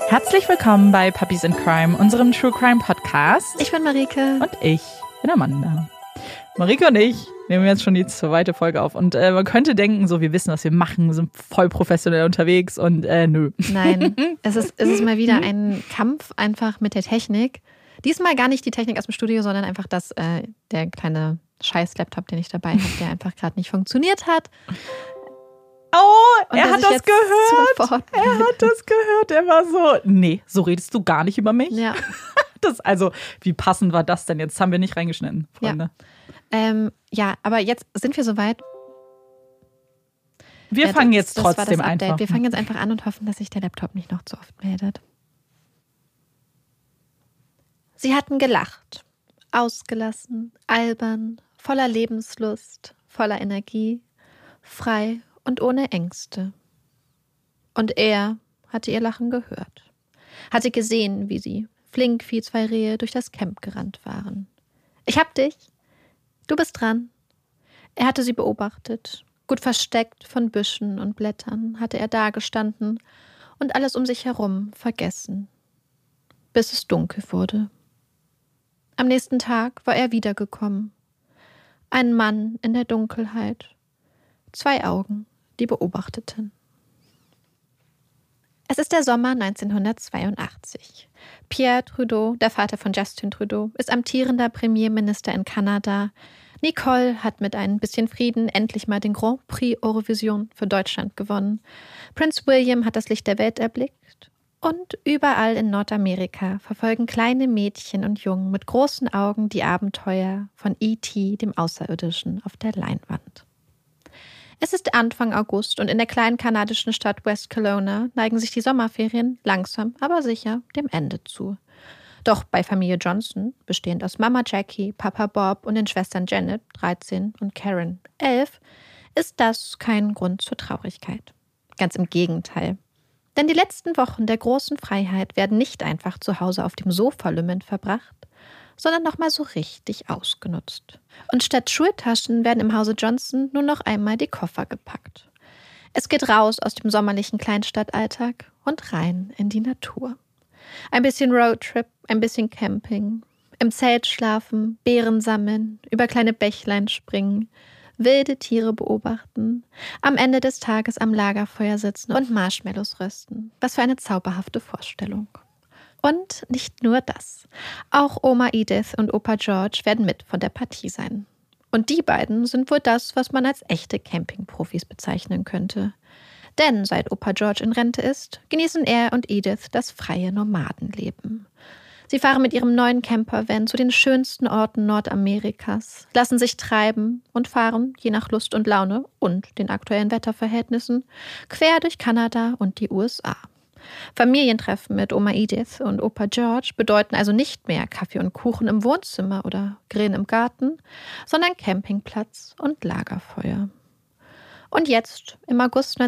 Herzlich willkommen bei Puppies in Crime, unserem True Crime Podcast. Ich bin Marike. Und ich bin Amanda. Marike und ich nehmen jetzt schon die zweite Folge auf. Und man könnte denken, so wir wissen, was wir machen, wir sind voll professionell unterwegs und nö. Nein, es ist mal wieder ein Kampf einfach mit der Technik. Diesmal gar nicht die Technik aus dem Studio, sondern einfach der kleine Scheiß-Laptop, den ich dabei habe, der einfach gerade nicht funktioniert hat. Oh, er hat das gehört. Er hat das gehört. Er war so, nee, so redest du gar nicht über mich. Ja. Also, wie passend war das denn? Jetzt haben wir nicht reingeschnitten, Freunde. Ja, aber jetzt sind wir soweit. Wir fangen jetzt trotzdem einfach. Wir fangen jetzt einfach an und hoffen, dass sich der Laptop nicht noch zu oft meldet. Sie hatten gelacht, ausgelassen, albern, voller Lebenslust, voller Energie, frei und ohne Ängste. Und er hatte ihr Lachen gehört, hatte gesehen, wie sie, flink wie zwei Rehe, durch das Camp gerannt waren. Ich hab dich, du bist dran. Er hatte sie beobachtet, gut versteckt von Büschen und Blättern hatte er dagestanden und alles um sich herum vergessen, bis es dunkel wurde. Am nächsten Tag war er wiedergekommen. Ein Mann in der Dunkelheit, 2 Augen, die beobachteten. Es ist der Sommer 1982. Pierre Trudeau, der Vater von Justin Trudeau, ist amtierender Premierminister in Kanada. Nicole hat mit ein bisschen Frieden endlich mal den Grand Prix Eurovision für Deutschland gewonnen. Prinz William hat das Licht der Welt erblickt. Und überall in Nordamerika verfolgen kleine Mädchen und Jungen mit großen Augen die Abenteuer von E.T., dem Außerirdischen, auf der Leinwand. Es ist Anfang August und in der kleinen kanadischen Stadt West Kelowna neigen sich die Sommerferien langsam, aber sicher dem Ende zu. Doch bei Familie Johnson, bestehend aus Mama Jackie, Papa Bob und den Schwestern Janet, 13, und Karen, 11, ist das kein Grund zur Traurigkeit. Ganz im Gegenteil. Denn die letzten Wochen der großen Freiheit werden nicht einfach zu Hause auf dem Sofa lümmelnd verbracht, sondern nochmal so richtig ausgenutzt. Und statt Schultaschen werden im Hause Johnson nur noch einmal die Koffer gepackt. Es geht raus aus dem sommerlichen Kleinstadtalltag und rein in die Natur. Ein bisschen Roadtrip, ein bisschen Camping, im Zelt schlafen, Beeren sammeln, über kleine Bächlein springen, wilde Tiere beobachten, am Ende des Tages am Lagerfeuer sitzen und Marshmallows rösten. Was für eine zauberhafte Vorstellung. Und nicht nur das. Auch Oma Edith und Opa George werden mit von der Partie sein. Und die beiden sind wohl das, was man als echte Campingprofis bezeichnen könnte. Denn seit Opa George in Rente ist, genießen er und Edith das freie Nomadenleben. Sie fahren mit ihrem neuen Campervan zu den schönsten Orten Nordamerikas, lassen sich treiben und fahren, je nach Lust und Laune und den aktuellen Wetterverhältnissen, quer durch Kanada und die USA. Familientreffen mit Oma Edith und Opa George bedeuten also nicht mehr Kaffee und Kuchen im Wohnzimmer oder Grillen im Garten, sondern Campingplatz und Lagerfeuer. Und jetzt, im August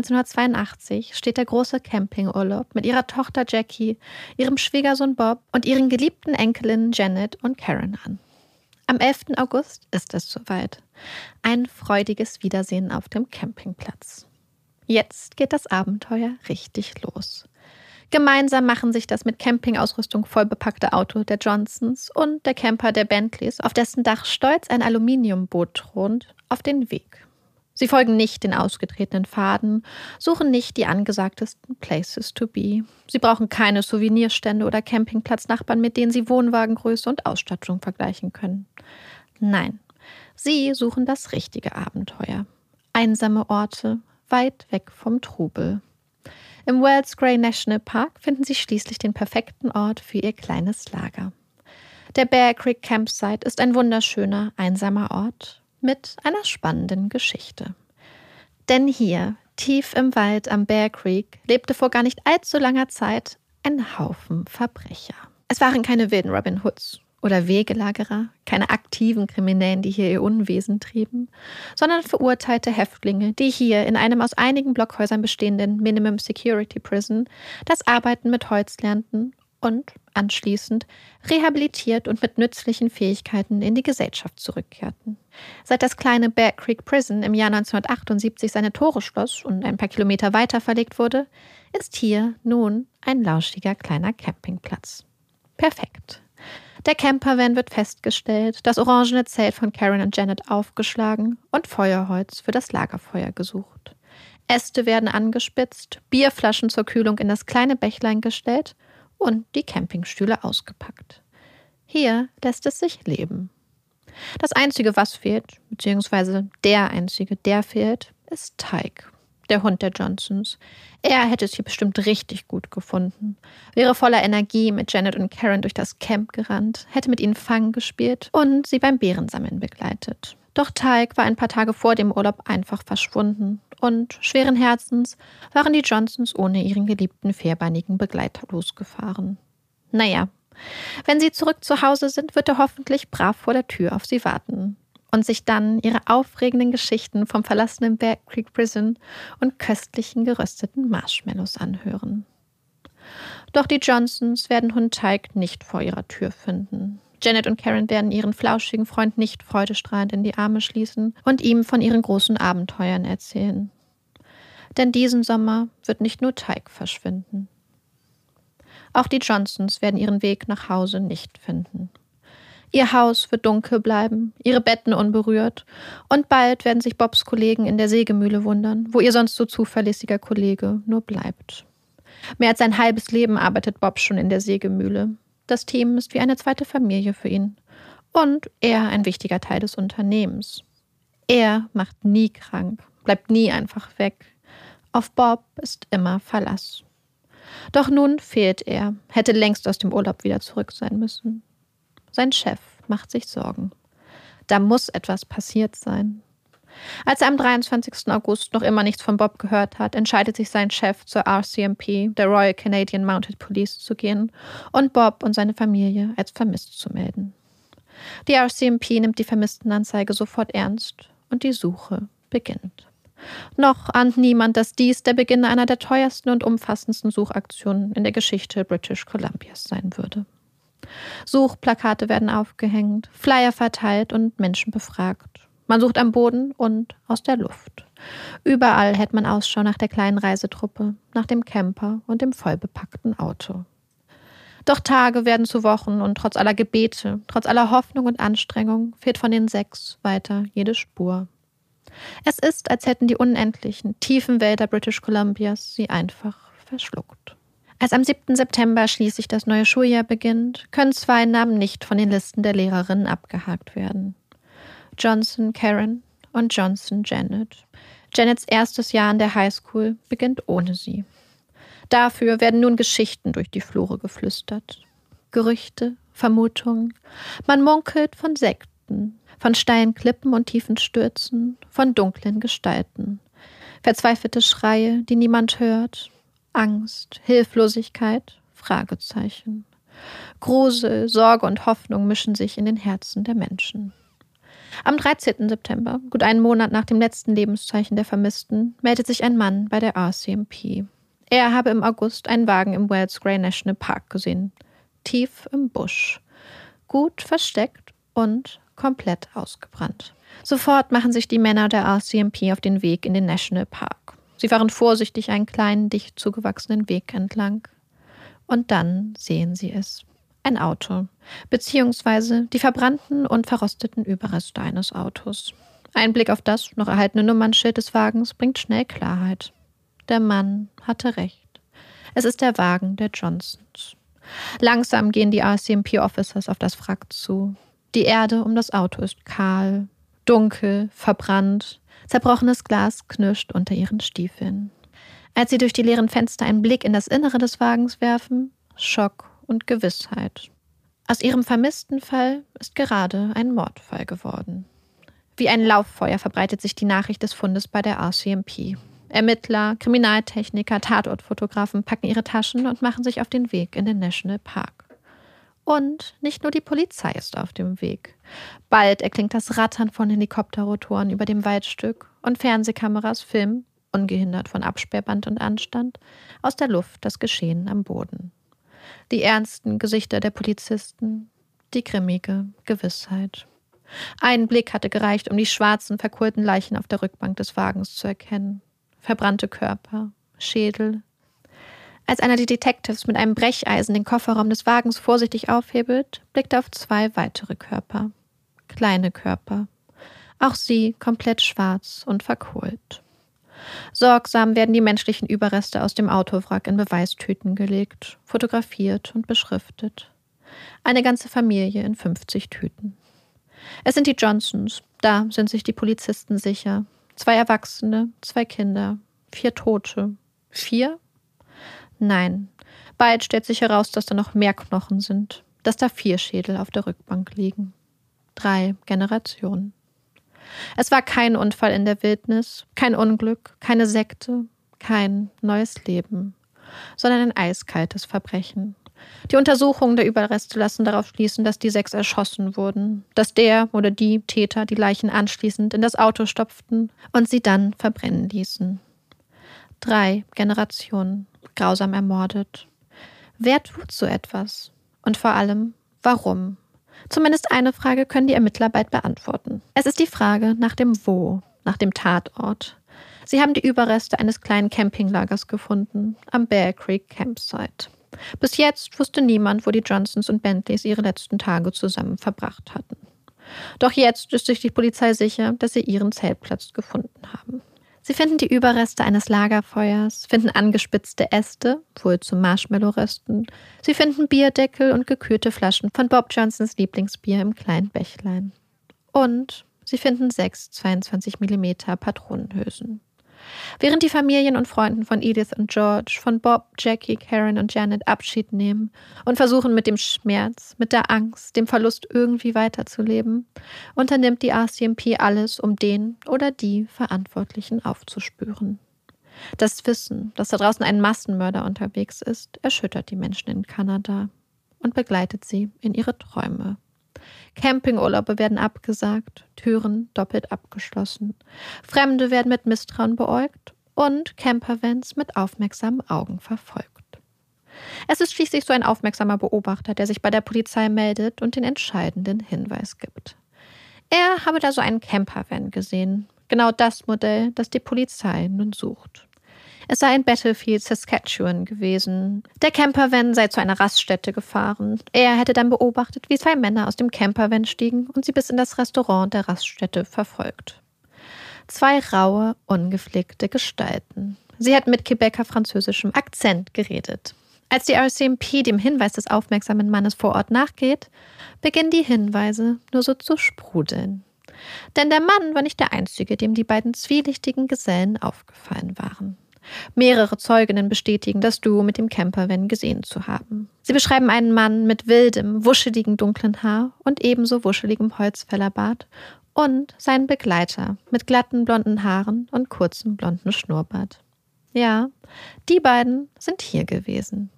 1982, steht der große Campingurlaub mit ihrer Tochter Jackie, ihrem Schwiegersohn Bob und ihren geliebten Enkelinnen Janet und Karen an. Am 11. August ist es soweit. Ein freudiges Wiedersehen auf dem Campingplatz. Jetzt geht das Abenteuer richtig los. Gemeinsam machen sich das mit Campingausrüstung vollbepackte Auto der Johnsons und der Camper der Bentleys, auf dessen Dach stolz ein Aluminiumboot thront, auf den Weg. Sie folgen nicht den ausgetretenen Pfaden, suchen nicht die angesagtesten Places to be. Sie brauchen keine Souvenirstände oder Campingplatznachbarn, mit denen sie Wohnwagengröße und Ausstattung vergleichen können. Nein, sie suchen das richtige Abenteuer. Einsame Orte, weit weg vom Trubel. Im Wells Gray National Park finden sie schließlich den perfekten Ort für ihr kleines Lager. Der Bear Creek Campsite ist ein wunderschöner, einsamer Ort mit einer spannenden Geschichte. Denn hier, tief im Wald am Bear Creek, lebte vor gar nicht allzu langer Zeit ein Haufen Verbrecher. Es waren keine wilden Robin Hoods oder Wegelagerer, keine aktiven Kriminellen, die hier ihr Unwesen trieben, sondern verurteilte Häftlinge, die hier in einem aus einigen Blockhäusern bestehenden Minimum Security Prison das Arbeiten mit Holz lernten und anschließend rehabilitiert und mit nützlichen Fähigkeiten in die Gesellschaft zurückkehrten. Seit das kleine Bear Creek Prison im Jahr 1978 seine Tore schloss und ein paar Kilometer weiter verlegt wurde, ist hier nun ein lauschiger kleiner Campingplatz. Perfekt. Der Campervan wird festgestellt, das orangene Zelt von Karen und Janet aufgeschlagen und Feuerholz für das Lagerfeuer gesucht. Äste werden angespitzt, Bierflaschen zur Kühlung in das kleine Bächlein gestellt und die Campingstühle ausgepackt. Hier lässt es sich leben. Das Einzige, was fehlt, beziehungsweise der Einzige, der fehlt, ist Tyke, der Hund der Johnsons. Er hätte es hier bestimmt richtig gut gefunden, wäre voller Energie mit Janet und Karen durch das Camp gerannt, hätte mit ihnen Fang gespielt und sie beim Bärensammeln begleitet. Doch Tyke war ein paar Tage vor dem Urlaub einfach verschwunden und schweren Herzens waren die Johnsons ohne ihren geliebten vierbeinigen Begleiter losgefahren. Naja, wenn sie zurück zu Hause sind, wird er hoffentlich brav vor der Tür auf sie warten und sich dann ihre aufregenden Geschichten vom verlassenen Bear Creek Prison und köstlichen gerösteten Marshmallows anhören. Doch die Johnsons werden Hund Tyke nicht vor ihrer Tür finden. Janet und Karen werden ihren flauschigen Freund nicht freudestrahlend in die Arme schließen und ihm von ihren großen Abenteuern erzählen. Denn diesen Sommer wird nicht nur Tyke verschwinden. Auch die Johnsons werden ihren Weg nach Hause nicht finden. Ihr Haus wird dunkel bleiben, ihre Betten unberührt und bald werden sich Bobs Kollegen in der Sägemühle wundern, wo ihr sonst so zuverlässiger Kollege nur bleibt. Mehr als ein halbes Leben arbeitet Bob schon in der Sägemühle. Das Team ist wie eine zweite Familie für ihn und er ein wichtiger Teil des Unternehmens. Er macht nie krank, bleibt nie einfach weg. Auf Bob ist immer Verlass. Doch nun fehlt er, hätte längst aus dem Urlaub wieder zurück sein müssen. Sein Chef macht sich Sorgen. Da muss etwas passiert sein. Als er am 23. August noch immer nichts von Bob gehört hat, entscheidet sich sein Chef zur RCMP, der Royal Canadian Mounted Police, zu gehen und Bob und seine Familie als vermisst zu melden. Die RCMP nimmt die Vermisstenanzeige sofort ernst und die Suche beginnt. Noch ahnt niemand, dass dies der Beginn einer der teuersten und umfassendsten Suchaktionen in der Geschichte British Columbias sein würde. Suchplakate werden aufgehängt, Flyer verteilt und Menschen befragt. Man sucht am Boden und aus der Luft. Überall hält man Ausschau nach der kleinen Reisetruppe, nach dem Camper und dem vollbepackten Auto. Doch Tage werden zu Wochen und trotz aller Gebete, trotz aller Hoffnung und Anstrengung fehlt von den 6 weiter jede Spur. Es ist, als hätten die unendlichen, tiefen Wälder British Columbias sie einfach verschluckt. Als am 7. September schließlich das neue Schuljahr beginnt, können 2 Namen nicht von den Listen der Lehrerinnen abgehakt werden. Johnson Karen und Johnson Janet. Janets erstes Jahr an der Highschool beginnt ohne sie. Dafür werden nun Geschichten durch die Flure geflüstert. Gerüchte, Vermutungen. Man munkelt von Sekten, von steilen Klippen und tiefen Stürzen, von dunklen Gestalten. Verzweifelte Schreie, die niemand hört. Angst, Hilflosigkeit, Fragezeichen. Grusel, Sorge und Hoffnung mischen sich in den Herzen der Menschen. Am 13. September, gut einen Monat nach dem letzten Lebenszeichen der Vermissten, meldet sich ein Mann bei der RCMP. Er habe im August einen Wagen im Wells Grey National Park gesehen. Tief im Busch. Gut versteckt und komplett ausgebrannt. Sofort machen sich die Männer der RCMP auf den Weg in den National Park. Sie fahren vorsichtig einen kleinen, dicht zugewachsenen Weg entlang. Und dann sehen sie es. Ein Auto, beziehungsweise die verbrannten und verrosteten Überreste eines Autos. Ein Blick auf das noch erhaltene Nummernschild des Wagens bringt schnell Klarheit. Der Mann hatte recht. Es ist der Wagen der Johnsons. Langsam gehen die RCMP-Officers auf das Wrack zu. Die Erde um das Auto ist kahl, dunkel, verbrannt. Zerbrochenes Glas knirscht unter ihren Stiefeln. Als sie durch die leeren Fenster einen Blick in das Innere des Wagens werfen, Schock und Gewissheit. Aus ihrem vermissten Fall ist gerade ein Mordfall geworden. Wie ein Lauffeuer verbreitet sich die Nachricht des Fundes bei der RCMP. Ermittler, Kriminaltechniker, Tatortfotografen packen ihre Taschen und machen sich auf den Weg in den National Park. Und nicht nur die Polizei ist auf dem Weg. Bald erklingt das Rattern von Helikopterrotoren über dem Waldstück und Fernsehkameras filmen, ungehindert von Absperrband und Anstand, aus der Luft das Geschehen am Boden. Die ernsten Gesichter der Polizisten, die grimmige Gewissheit. Ein Blick hatte gereicht, um die schwarzen, verkohlten Leichen auf der Rückbank des Wagens zu erkennen. Verbrannte Körper, Schädel. Als einer der Detectives mit einem Brecheisen den Kofferraum des Wagens vorsichtig aufhebelt, blickt er auf 2 weitere Körper. Kleine Körper. Auch sie komplett schwarz und verkohlt. Sorgsam werden die menschlichen Überreste aus dem Autowrack in Beweistüten gelegt, fotografiert und beschriftet. Eine ganze Familie in 50 Tüten. Es sind die Johnsons, da sind sich die Polizisten sicher. 2 Erwachsene, 2 Kinder, 4 Tote. 4? Nein, bald stellt sich heraus, dass da noch mehr Knochen sind, dass da 4 Schädel auf der Rückbank liegen. 3 Generationen. Es war kein Unfall in der Wildnis, kein Unglück, keine Sekte, kein neues Leben, sondern ein eiskaltes Verbrechen. Die Untersuchungen der Überreste lassen darauf schließen, dass die 6 erschossen wurden, dass der oder die Täter die Leichen anschließend in das Auto stopften und sie dann verbrennen ließen. 3 Generationen, grausam ermordet. Wer tut so etwas? Und vor allem, warum? Zumindest eine Frage können die Ermittler bald beantworten. Es ist die Frage nach dem Wo, nach dem Tatort. Sie haben die Überreste eines kleinen Campinglagers gefunden, am Bear Creek Campsite. Bis jetzt wusste niemand, wo die Johnsons und Bentleys ihre letzten Tage zusammen verbracht hatten. Doch jetzt ist sich die Polizei sicher, dass sie ihren Zeltplatz gefunden haben. Sie finden die Überreste eines Lagerfeuers, finden angespitzte Äste, wohl zu Marshmallow-Resten. Sie finden Bierdeckel und gekühlte Flaschen von Bob Johnsons Lieblingsbier im kleinen Bächlein. Und sie finden 6 22 mm Patronenhülsen. Während die Familien und Freunden von Edith und George, von Bob, Jackie, Karen und Janet Abschied nehmen und versuchen mit dem Schmerz, mit der Angst, dem Verlust irgendwie weiterzuleben, unternimmt die RCMP alles, um den oder die Verantwortlichen aufzuspüren. Das Wissen, dass da draußen ein Massenmörder unterwegs ist, erschüttert die Menschen in Kanada und begleitet sie in ihre Träume. Campingurlaube werden abgesagt, Türen doppelt abgeschlossen. Fremde werden mit Misstrauen beäugt und Campervans mit aufmerksamen Augen verfolgt. Es ist schließlich so ein aufmerksamer Beobachter, der sich bei der Polizei meldet und den entscheidenden Hinweis gibt. Er habe da so einen Campervan gesehen, genau das Modell, das die Polizei nun sucht. Es sei in Battlefield, Saskatchewan gewesen. Der Campervan sei zu einer Raststätte gefahren. Er hätte dann beobachtet, wie 2 Männer aus dem Campervan stiegen und sie bis in das Restaurant der Raststätte verfolgt. 2 raue, ungepflegte Gestalten. Sie hätten mit Quebecer französischem Akzent geredet. Als die RCMP dem Hinweis des aufmerksamen Mannes vor Ort nachgeht, beginnen die Hinweise nur so zu sprudeln. Denn der Mann war nicht der Einzige, dem die beiden zwielichtigen Gesellen aufgefallen waren. Mehrere Zeuginnen bestätigen, das Duo mit dem Campervan gesehen zu haben. Sie beschreiben einen Mann mit wildem, wuscheligem dunklen Haar und ebenso wuscheligem Holzfällerbart und seinen Begleiter mit glatten blonden Haaren und kurzem blonden Schnurrbart. Ja, die beiden sind hier gewesen.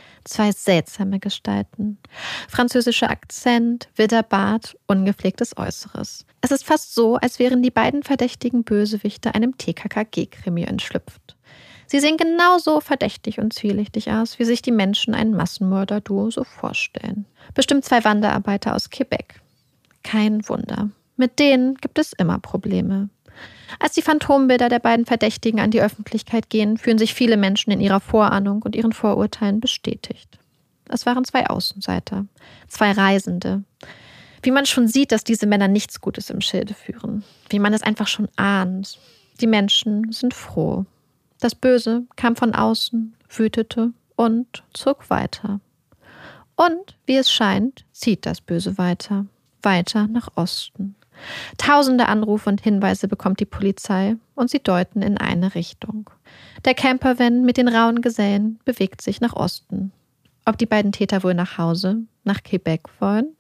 2 seltsame Gestalten. Französischer Akzent, wilder Bart, ungepflegtes Äußeres. Es ist fast so, als wären die beiden verdächtigen Bösewichte einem TKKG-Krimi entschlüpft. Sie sehen genauso verdächtig und zwielichtig aus, wie sich die Menschen ein Massenmörder-Duo so vorstellen. Bestimmt 2 Wanderarbeiter aus Quebec. Kein Wunder. Mit denen gibt es immer Probleme. Als die Phantombilder der beiden Verdächtigen an die Öffentlichkeit gehen, fühlen sich viele Menschen in ihrer Vorahnung und ihren Vorurteilen bestätigt. Es waren 2 Außenseiter, 2 Reisende. Wie man schon sieht, dass diese Männer nichts Gutes im Schilde führen. Wie man es einfach schon ahnt. Die Menschen sind froh. Das Böse kam von außen, wütete und zog weiter. Und, wie es scheint, zieht das Böse weiter. Weiter nach Osten. Tausende Anrufe und Hinweise bekommt die Polizei und sie deuten in eine Richtung. Der Campervan mit den rauen Gesellen bewegt sich nach Osten. Ob die beiden Täter wohl nach Hause, nach Quebec wollen?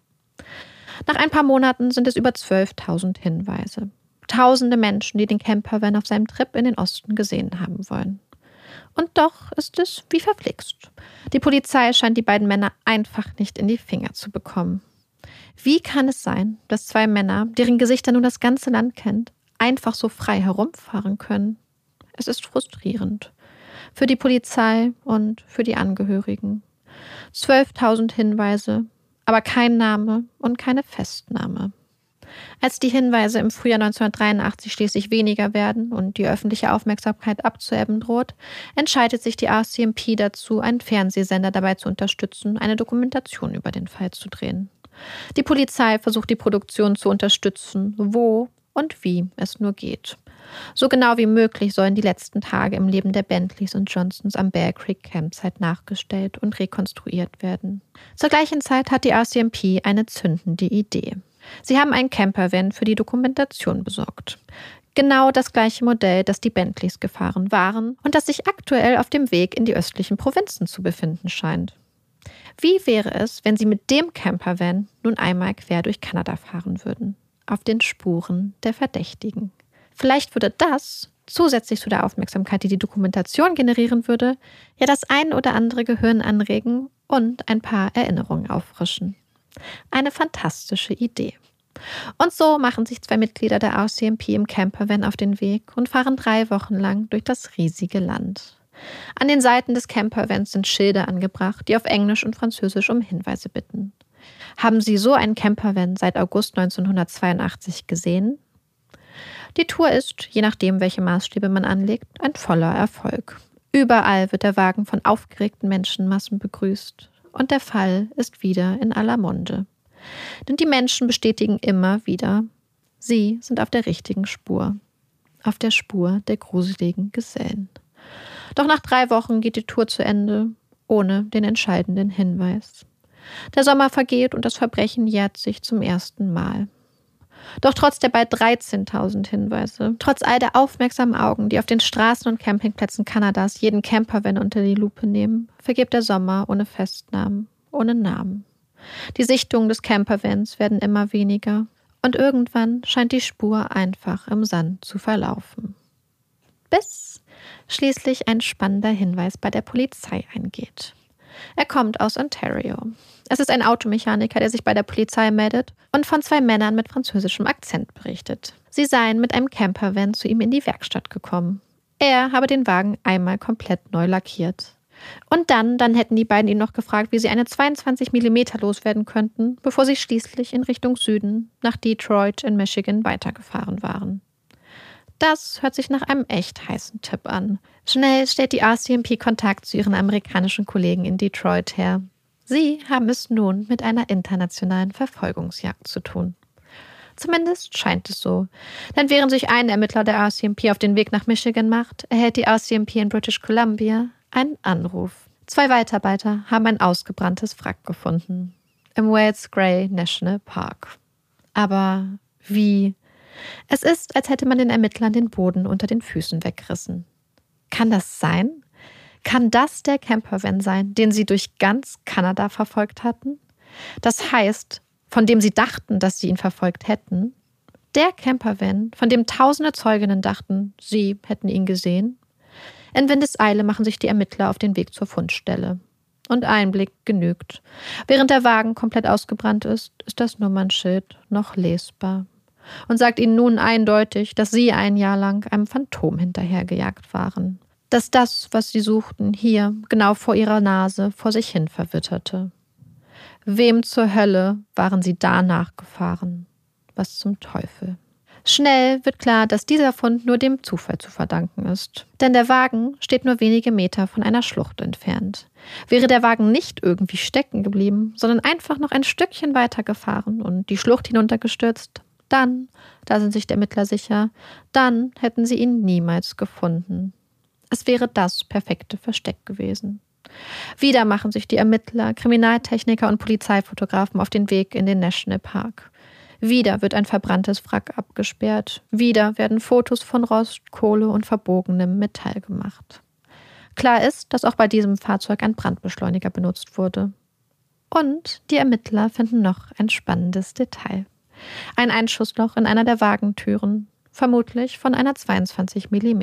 Nach ein paar Monaten sind es über 12.000 Hinweise. Tausende Menschen, die den Campervan auf seinem Trip in den Osten gesehen haben wollen. Und doch ist es wie verflixt. Die Polizei scheint die beiden Männer einfach nicht in die Finger zu bekommen. Wie kann es sein, dass 2 Männer, deren Gesichter nun das ganze Land kennt, einfach so frei herumfahren können? Es ist frustrierend. Für die Polizei und für die Angehörigen. 12.000 Hinweise, aber kein Name und keine Festnahme. Als die Hinweise im Frühjahr 1983 schließlich weniger werden und die öffentliche Aufmerksamkeit abzuebben droht, entscheidet sich die RCMP dazu, einen Fernsehsender dabei zu unterstützen, eine Dokumentation über den Fall zu drehen. Die Polizei versucht die Produktion zu unterstützen, wo und wie es nur geht. So genau wie möglich sollen die letzten Tage im Leben der Bentleys und Johnsons am Bear Creek Campsite nachgestellt und rekonstruiert werden. Zur gleichen Zeit hat die RCMP eine zündende Idee. Sie haben einen Campervan für die Dokumentation besorgt. Genau das gleiche Modell, das die Bentleys gefahren waren und das sich aktuell auf dem Weg in die östlichen Provinzen zu befinden scheint. Wie wäre es, wenn sie mit dem Campervan nun einmal quer durch Kanada fahren würden, auf den Spuren der Verdächtigen? Vielleicht würde das, zusätzlich zu der Aufmerksamkeit, die die Dokumentation generieren würde, ja das ein oder andere Gehirn anregen und ein paar Erinnerungen auffrischen. Eine fantastische Idee. Und so machen sich 2 Mitglieder der RCMP im Campervan auf den Weg und fahren 3 Wochen lang durch das riesige Land. An den Seiten des Campervans sind Schilder angebracht, die auf Englisch und Französisch um Hinweise bitten. Haben Sie so einen Campervan seit August 1982 gesehen? Die Tour ist, je nachdem, welche Maßstäbe man anlegt, ein voller Erfolg. Überall wird der Wagen von aufgeregten Menschenmassen begrüßt. Und der Fall ist wieder in aller Munde. Denn die Menschen bestätigen immer wieder, sie sind auf der richtigen Spur. Auf der Spur der gruseligen Gesellen. Doch nach 3 Wochen geht die Tour zu Ende, ohne den entscheidenden Hinweis. Der Sommer vergeht und das Verbrechen jährt sich zum ersten Mal. Doch trotz der bald 13.000 Hinweise, trotz all der aufmerksamen Augen, die auf den Straßen und Campingplätzen Kanadas jeden Campervan unter die Lupe nehmen, vergeht der Sommer ohne Festnahmen, ohne Namen. Die Sichtungen des Campervans werden immer weniger und irgendwann scheint die Spur einfach im Sand zu verlaufen. Bis schließlich ein spannender Hinweis bei der Polizei eingeht. Er kommt aus Ontario. Es ist ein Automechaniker, der sich bei der Polizei meldet und von 2 Männern mit französischem Akzent berichtet. Sie seien mit einem Campervan zu ihm in die Werkstatt gekommen. Er habe den Wagen einmal komplett neu lackiert. Und dann hätten die beiden ihn noch gefragt, wie sie eine 22 mm loswerden könnten, bevor sie schließlich in Richtung Süden nach Detroit in Michigan weitergefahren waren. Das hört sich nach einem echt heißen Tipp an. Schnell stellt die RCMP Kontakt zu ihren amerikanischen Kollegen in Detroit her. Sie haben es nun mit einer internationalen Verfolgungsjagd zu tun. Zumindest scheint es so. Denn während sich ein Ermittler der RCMP auf den Weg nach Michigan macht, erhält die RCMP in British Columbia einen Anruf. 2 Mitarbeiter haben ein ausgebranntes Wrack gefunden. Im Wales Grey National Park. Aber wie? Es ist, als hätte man den Ermittlern den Boden unter den Füßen weggerissen. Kann das sein? Kann das der Campervan sein, den sie durch ganz Kanada verfolgt hatten? Das heißt, von dem sie dachten, dass sie ihn verfolgt hätten? Der Campervan, von dem tausende Zeuginnen dachten, sie hätten ihn gesehen? In Windeseile machen sich die Ermittler auf den Weg zur Fundstelle. Und ein Blick genügt. Während der Wagen komplett ausgebrannt ist, ist das Nummernschild noch lesbar. Und sagt ihnen nun eindeutig, dass sie ein Jahr lang einem Phantom hinterhergejagt waren. Dass das, was sie suchten, hier, genau vor ihrer Nase, vor sich hin verwitterte. Wem zur Hölle waren sie da nachgefahren? Was zum Teufel? Schnell wird klar, dass dieser Fund nur dem Zufall zu verdanken ist. Denn der Wagen steht nur wenige Meter von einer Schlucht entfernt. Wäre der Wagen nicht irgendwie stecken geblieben, sondern einfach noch ein Stückchen weiter gefahren und die Schlucht hinuntergestürzt, dann, da sind sich die Ermittler sicher, dann hätten sie ihn niemals gefunden. Es wäre das perfekte Versteck gewesen. Wieder machen sich die Ermittler, Kriminaltechniker und Polizeifotografen auf den Weg in den Nationalpark. Wieder wird ein verbranntes Wrack abgesperrt. Wieder werden Fotos von Rost, Kohle und verbogenem Metall gemacht. Klar ist, dass auch bei diesem Fahrzeug ein Brandbeschleuniger benutzt wurde. Und die Ermittler finden noch ein spannendes Detail. Ein Einschussloch in einer der Wagentüren, vermutlich von einer 22 mm.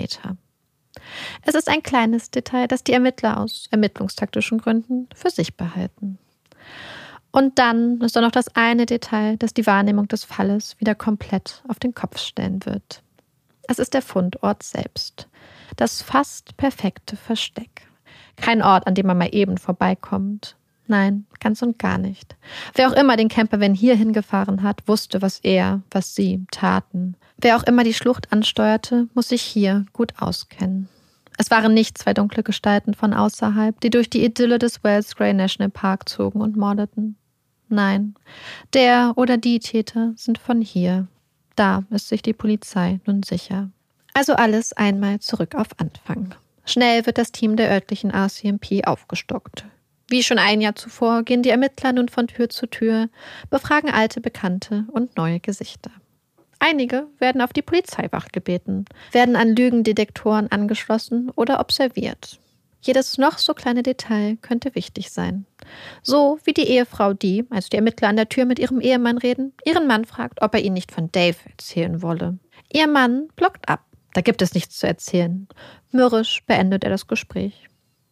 Es ist ein kleines Detail, das die Ermittler aus ermittlungstaktischen Gründen für sich behalten. Und dann ist da noch das eine Detail, das die Wahrnehmung des Falles wieder komplett auf den Kopf stellen wird. Es ist der Fundort selbst. Das fast perfekte Versteck. Kein Ort, an dem man mal eben vorbeikommt, Nein, ganz und gar nicht. Wer auch immer den Campervan hierhin gefahren hat, wusste, was sie taten. Wer auch immer die Schlucht ansteuerte, muss sich hier gut auskennen. Es waren nicht zwei dunkle Gestalten von außerhalb, die durch die Idylle des Wells Grey National Park zogen und mordeten. Nein, der oder die Täter sind von hier. Da ist sich die Polizei nun sicher. Also alles einmal zurück auf Anfang. Schnell wird das Team der örtlichen RCMP aufgestockt. Wie schon ein Jahr zuvor gehen die Ermittler nun von Tür zu Tür, befragen alte Bekannte und neue Gesichter. Einige werden auf die Polizeiwacht gebeten, werden an Lügendetektoren angeschlossen oder observiert. Jedes noch so kleine Detail könnte wichtig sein. So wie die Ehefrau, die, als die Ermittler an der Tür mit ihrem Ehemann reden, ihren Mann fragt, ob er ihnen nicht von Dave erzählen wolle. Ihr Mann blockt ab. Da gibt es nichts zu erzählen. Mürrisch beendet er das Gespräch.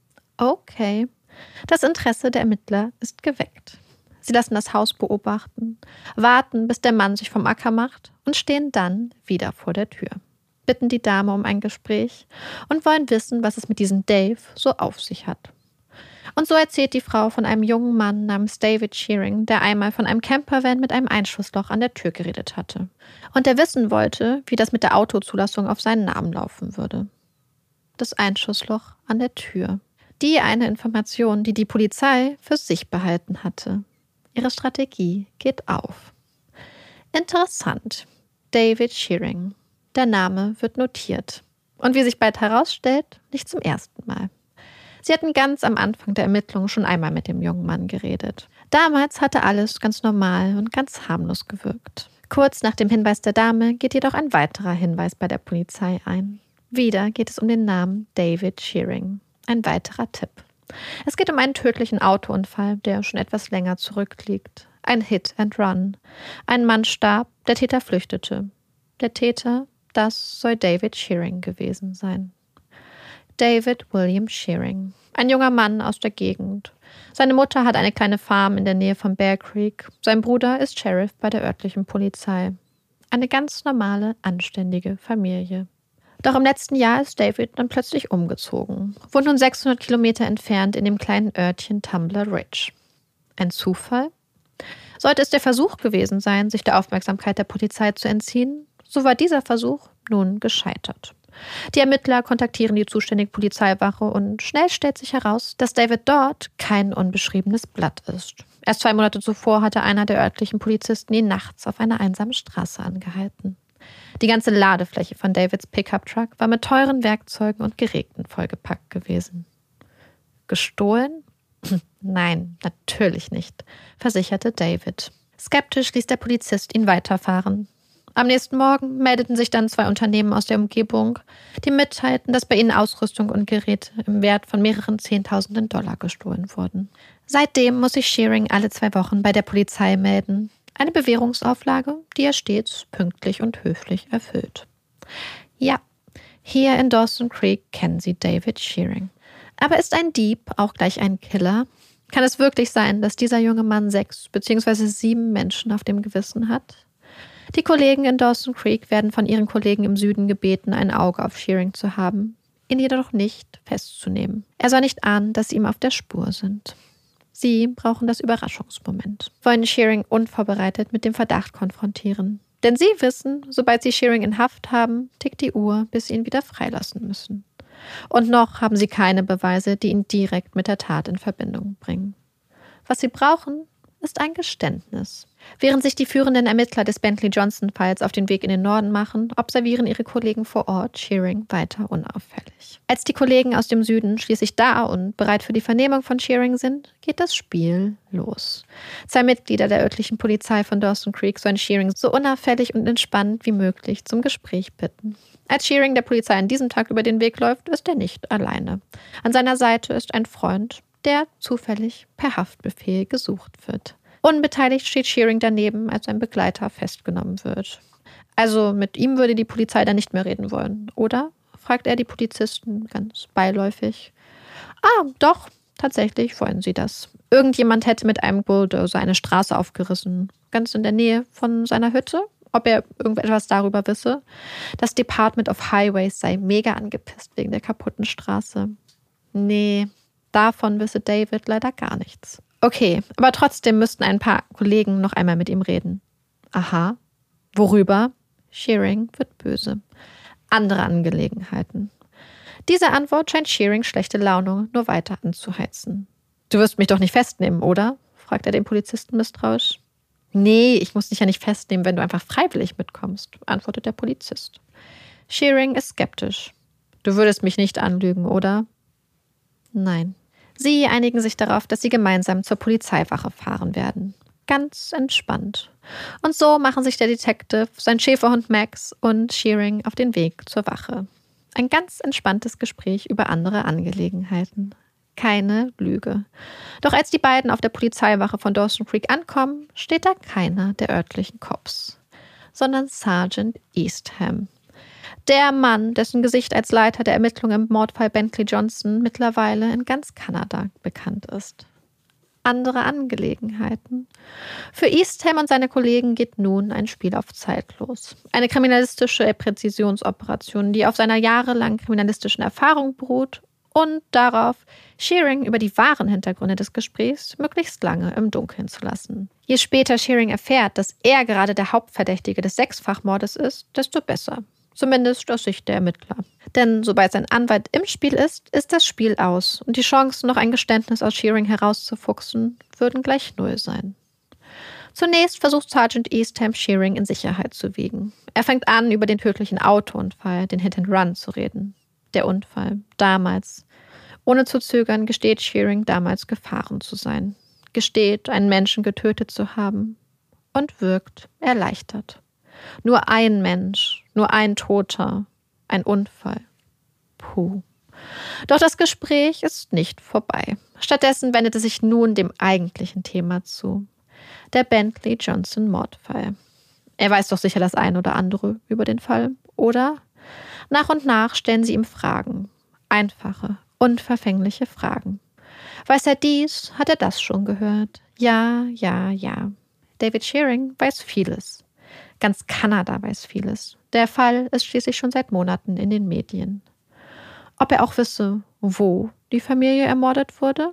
Okay. Das Interesse der Ermittler ist geweckt. Sie lassen das Haus beobachten, warten, bis der Mann sich vom Acker macht und stehen dann wieder vor der Tür. Bitten die Dame um ein Gespräch und wollen wissen, was es mit diesem Dave so auf sich hat. Und so erzählt die Frau von einem jungen Mann namens David Shearing, der einmal von einem Campervan mit einem Einschussloch an der Tür geredet hatte. Und der wissen wollte, wie das mit der Autozulassung auf seinen Namen laufen würde. Das Einschussloch an der Tür. Die eine Information, die die Polizei für sich behalten hatte. Ihre Strategie geht auf. Interessant. David Shearing. Der Name wird notiert. Und wie sich bald herausstellt, nicht zum ersten Mal. Sie hatten ganz am Anfang der Ermittlungen schon einmal mit dem jungen Mann geredet. Damals hatte alles ganz normal und ganz harmlos gewirkt. Kurz nach dem Hinweis der Dame geht jedoch ein weiterer Hinweis bei der Polizei ein. Wieder geht es um den Namen David Shearing. Ein weiterer Tipp. Es geht um einen tödlichen Autounfall, der schon etwas länger zurückliegt. Ein Hit and Run. Ein Mann starb, der Täter flüchtete. Der Täter, das soll David Shearing gewesen sein. David William Shearing. Ein junger Mann aus der Gegend. Seine Mutter hat eine kleine Farm in der Nähe von Bear Creek. Sein Bruder ist Sheriff bei der örtlichen Polizei. Eine ganz normale, anständige Familie. Doch im letzten Jahr ist David dann plötzlich umgezogen, wohnt nun 600 Kilometer entfernt in dem kleinen Örtchen Tumbler Ridge. Ein Zufall? Sollte es der Versuch gewesen sein, sich der Aufmerksamkeit der Polizei zu entziehen, so war dieser Versuch nun gescheitert. Die Ermittler kontaktieren die zuständige Polizeiwache und schnell stellt sich heraus, dass David dort kein unbeschriebenes Blatt ist. Erst 2 Monate zuvor hatte einer der örtlichen Polizisten ihn nachts auf einer einsamen Straße angehalten. Die ganze Ladefläche von Davids Pickup-Truck war mit teuren Werkzeugen und Geräten vollgepackt gewesen. Gestohlen? Nein, natürlich nicht, versicherte David. Skeptisch ließ der Polizist ihn weiterfahren. Am nächsten Morgen meldeten sich dann 2 Unternehmen aus der Umgebung, die mitteilten, dass bei ihnen Ausrüstung und Geräte im Wert von mehreren Zehntausenden Dollar gestohlen wurden. Seitdem muss sich Shearing alle 2 Wochen bei der Polizei melden. Eine Bewährungsauflage, die er stets pünktlich und höflich erfüllt. Ja, hier in Dawson Creek kennen Sie David Shearing. Aber ist ein Dieb auch gleich ein Killer? Kann es wirklich sein, dass dieser junge Mann 6 bzw. 7 Menschen auf dem Gewissen hat? Die Kollegen in Dawson Creek werden von ihren Kollegen im Süden gebeten, ein Auge auf Shearing zu haben, ihn jedoch nicht festzunehmen. Er soll nicht ahnen, dass sie ihm auf der Spur sind. Sie brauchen das Überraschungsmoment, wollen Shearing unvorbereitet mit dem Verdacht konfrontieren. Denn sie wissen, sobald sie Shearing in Haft haben, tickt die Uhr, bis sie ihn wieder freilassen müssen. Und noch haben sie keine Beweise, die ihn direkt mit der Tat in Verbindung bringen. Was sie brauchen, ist ein Geständnis. Während sich die führenden Ermittler des Bentley-Johnson-Falls auf den Weg in den Norden machen, observieren ihre Kollegen vor Ort Shearing weiter unauffällig. Als die Kollegen aus dem Süden schließlich da und bereit für die Vernehmung von Shearing sind, geht das Spiel los. 2 Mitglieder der örtlichen Polizei von Dawson Creek sollen Shearing so unauffällig und entspannt wie möglich zum Gespräch bitten. Als Shearing der Polizei an diesem Tag über den Weg läuft, ist er nicht alleine. An seiner Seite ist ein Freund, der zufällig per Haftbefehl gesucht wird. Unbeteiligt steht Shearing daneben, als sein Begleiter festgenommen wird. Also mit ihm würde die Polizei dann nicht mehr reden wollen, oder? Fragt er die Polizisten ganz beiläufig. Doch, tatsächlich wollen sie das. Irgendjemand hätte mit einem Bulldozer eine Straße aufgerissen, ganz in der Nähe von seiner Hütte. Ob er irgendetwas darüber wisse. Das Department of Highways sei mega angepisst wegen der kaputten Straße. Nee, davon wisse David leider gar nichts. Okay, aber trotzdem müssten ein paar Kollegen noch einmal mit ihm reden. Aha. Worüber? Shearing wird böse. Andere Angelegenheiten. Diese Antwort scheint Shearing schlechte Laune nur weiter anzuheizen. Du wirst mich doch nicht festnehmen, oder? Fragt er den Polizisten misstrauisch. Nee, ich muss dich ja nicht festnehmen, wenn du einfach freiwillig mitkommst, antwortet der Polizist. Shearing ist skeptisch. Du würdest mich nicht anlügen, oder? Nein. Sie einigen sich darauf, dass sie gemeinsam zur Polizeiwache fahren werden. Ganz entspannt. Und so machen sich der Detective, sein Schäferhund Max und Shearing auf den Weg zur Wache. Ein ganz entspanntes Gespräch über andere Angelegenheiten. Keine Lüge. Doch als die beiden auf der Polizeiwache von Dawson Creek ankommen, steht da keiner der örtlichen Cops, sondern Sergeant Eastham. Der Mann, dessen Gesicht als Leiter der Ermittlungen im Mordfall Bentley Johnson mittlerweile in ganz Kanada bekannt ist. Andere Angelegenheiten. Für Eastham und seine Kollegen geht nun ein Spiel auf Zeit los. Eine kriminalistische Präzisionsoperation, die auf seiner jahrelangen kriminalistischen Erfahrung beruht und darauf, Shearing über die wahren Hintergründe des Gesprächs möglichst lange im Dunkeln zu lassen. Je später Shearing erfährt, dass er gerade der Hauptverdächtige des Sechsfachmordes ist, desto besser. Zumindest aus Sicht der Ermittler. Denn sobald sein Anwalt im Spiel ist das Spiel aus und die Chancen, noch ein Geständnis aus Shearing herauszufuchsen, würden gleich 0 sein. Zunächst versucht Sergeant Eastham, Shearing in Sicherheit zu wiegen. Er fängt an, über den tödlichen Autounfall, den Hit and Run, zu reden. Der Unfall, damals. Ohne zu zögern gesteht Shearing, damals gefahren zu sein. Gesteht, einen Menschen getötet zu haben. Und wirkt erleichtert. Nur ein Mensch, nur ein Toter, ein Unfall. Puh. Doch das Gespräch ist nicht vorbei. Stattdessen wendet es sich nun dem eigentlichen Thema zu. Der Bentley Johnson Mordfall. Er weiß doch sicher das ein oder andere über den Fall, oder? Nach und nach stellen sie ihm Fragen. Einfache, unverfängliche Fragen. Weiß er dies, hat er das schon gehört? Ja. David Shearing weiß vieles. Ganz Kanada weiß vieles. Der Fall ist schließlich schon seit Monaten in den Medien. Ob er auch wisse, wo die Familie ermordet wurde?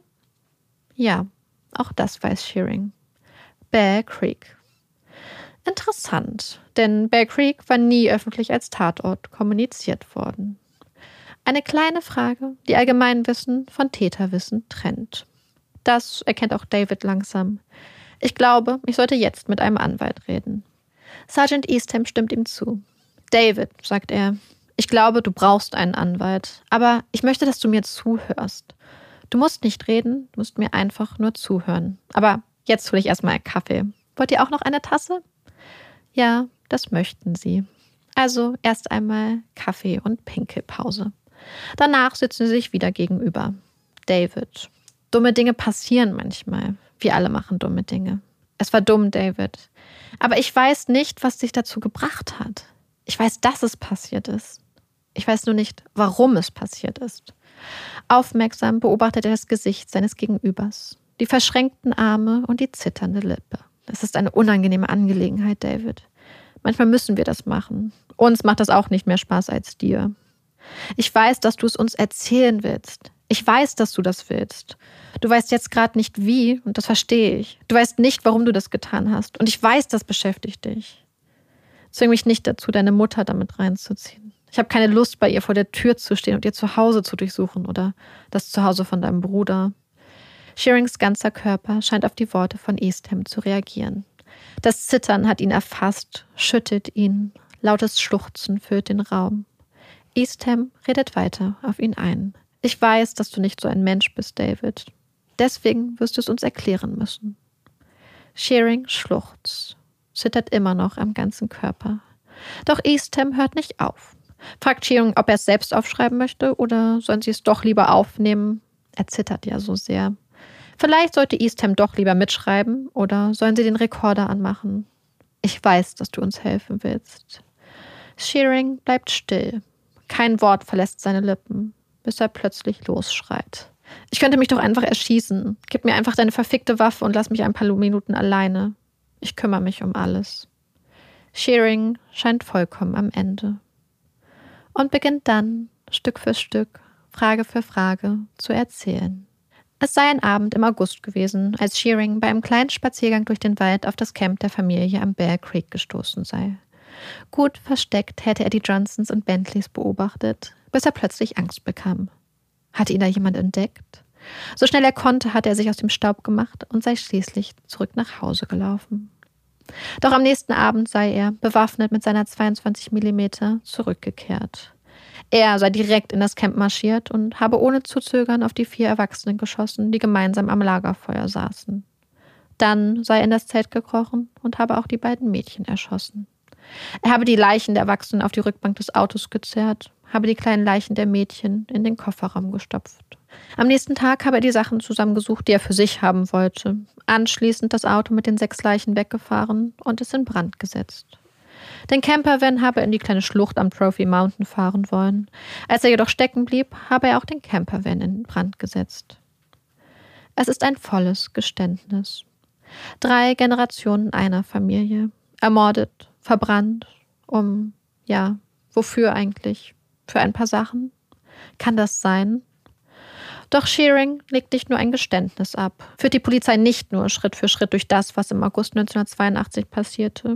Ja, auch das weiß Shearing. Bear Creek. Interessant, denn Bear Creek war nie öffentlich als Tatort kommuniziert worden. Eine kleine Frage, die Allgemeinwissen von Täterwissen trennt. Das erkennt auch David langsam. Ich glaube, ich sollte jetzt mit einem Anwalt reden. Sergeant Eastham stimmt ihm zu. David, sagt er, ich glaube, du brauchst einen Anwalt, aber ich möchte, dass du mir zuhörst. Du musst nicht reden, du musst mir einfach nur zuhören. Aber jetzt hole ich erstmal einen Kaffee. Wollt ihr auch noch eine Tasse? Ja, das möchten sie. Also erst einmal Kaffee und Pinkelpause. Danach sitzen sie sich wieder gegenüber. David. Dumme Dinge passieren manchmal. Wir alle machen dumme Dinge. Es war dumm, David. Aber ich weiß nicht, was dich dazu gebracht hat. Ich weiß, dass es passiert ist. Ich weiß nur nicht, warum es passiert ist. Aufmerksam beobachtet er das Gesicht seines Gegenübers, die verschränkten Arme und die zitternde Lippe. Es ist eine unangenehme Angelegenheit, David. Manchmal müssen wir das machen. Uns macht das auch nicht mehr Spaß als dir. Ich weiß, dass du es uns erzählen willst. Ich weiß, dass du das willst. Du weißt jetzt gerade nicht wie, und das verstehe ich. Du weißt nicht, warum du das getan hast. Und ich weiß, das beschäftigt dich. Zwing mich nicht dazu, deine Mutter damit reinzuziehen. Ich habe keine Lust, bei ihr vor der Tür zu stehen und ihr Zuhause zu durchsuchen oder das Zuhause von deinem Bruder. Shearings ganzer Körper scheint auf die Worte von Eastham zu reagieren. Das Zittern hat ihn erfasst, schüttelt ihn. Lautes Schluchzen füllt den Raum. Eastham redet weiter auf ihn ein. Ich weiß, dass du nicht so ein Mensch bist, David. Deswegen wirst du es uns erklären müssen. Shearing schluchzt, zittert immer noch am ganzen Körper. Doch Eastham hört nicht auf. Fragt Shearing, ob er es selbst aufschreiben möchte oder sollen sie es doch lieber aufnehmen? Er zittert ja so sehr. Vielleicht sollte Eastham doch lieber mitschreiben oder sollen sie den Rekorder anmachen? Ich weiß, dass du uns helfen willst. Shearing bleibt still. Kein Wort verlässt seine Lippen, bis er plötzlich losschreit. Ich könnte mich doch einfach erschießen. Gib mir einfach deine verfickte Waffe und lass mich ein paar Minuten alleine. Ich kümmere mich um alles. Shearing scheint vollkommen am Ende. Und beginnt dann, Stück für Stück, Frage für Frage, zu erzählen. Es sei ein Abend im August gewesen, als Shearing bei einem kleinen Spaziergang durch den Wald auf das Camp der Familie am Bear Creek gestoßen sei. Gut versteckt hätte er die Johnsons und Bentleys beobachtet, bis er plötzlich Angst bekam. Hatte ihn da jemand entdeckt? So schnell er konnte, hatte er sich aus dem Staub gemacht und sei schließlich zurück nach Hause gelaufen. Doch am nächsten Abend sei er, bewaffnet mit seiner 22 mm, zurückgekehrt. Er sei direkt in das Camp marschiert und habe ohne zu zögern auf die 4 Erwachsenen geschossen, die gemeinsam am Lagerfeuer saßen. Dann sei er in das Zelt gekrochen und habe auch die beiden Mädchen erschossen. Er habe die Leichen der Erwachsenen auf die Rückbank des Autos gezerrt, habe die kleinen Leichen der Mädchen in den Kofferraum gestopft. Am nächsten Tag habe er die Sachen zusammengesucht, die er für sich haben wollte, anschließend das Auto mit den 6 Leichen weggefahren und es in Brand gesetzt. Den Campervan habe er in die kleine Schlucht am Trophy Mountain fahren wollen. Als er jedoch stecken blieb, habe er auch den Campervan in Brand gesetzt. Es ist ein volles Geständnis. 3 Generationen einer Familie. Ermordet, verbrannt, wofür eigentlich? Für ein paar Sachen? Kann das sein? Doch Shearing legt nicht nur ein Geständnis ab, führt die Polizei nicht nur Schritt für Schritt durch das, was im August 1982 passierte.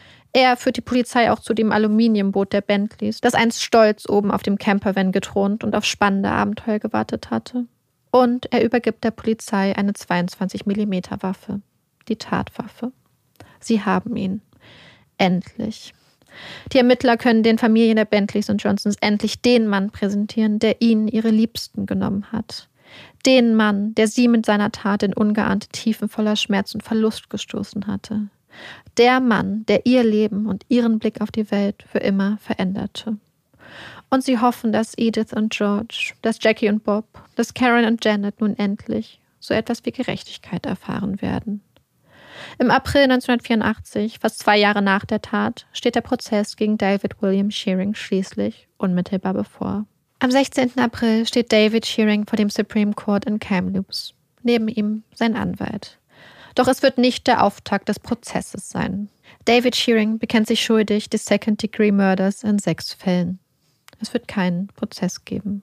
Er führt die Polizei auch zu dem Aluminiumboot der Bentleys, das einst stolz oben auf dem Campervan gethront und auf spannende Abenteuer gewartet hatte. Und er übergibt der Polizei eine 22 mm Waffe, die Tatwaffe. Sie haben ihn. Endlich. Die Ermittler können den Familien der Bentleys und Johnsons endlich den Mann präsentieren, der ihnen ihre Liebsten genommen hat. Den Mann, der sie mit seiner Tat in ungeahnte Tiefen voller Schmerz und Verlust gestoßen hatte. Der Mann, der ihr Leben und ihren Blick auf die Welt für immer veränderte. Und sie hoffen, dass Edith und George, dass Jackie und Bob, dass Karen und Janet nun endlich so etwas wie Gerechtigkeit erfahren werden. Im April 1984, fast 2 Jahre nach der Tat, steht der Prozess gegen David William Shearing schließlich unmittelbar bevor. Am 16. April steht David Shearing vor dem Supreme Court in Kamloops. Neben ihm sein Anwalt. Doch es wird nicht der Auftakt des Prozesses sein. David Shearing bekennt sich schuldig des Second-Degree Murders in 6 Fällen. Es wird keinen Prozess geben.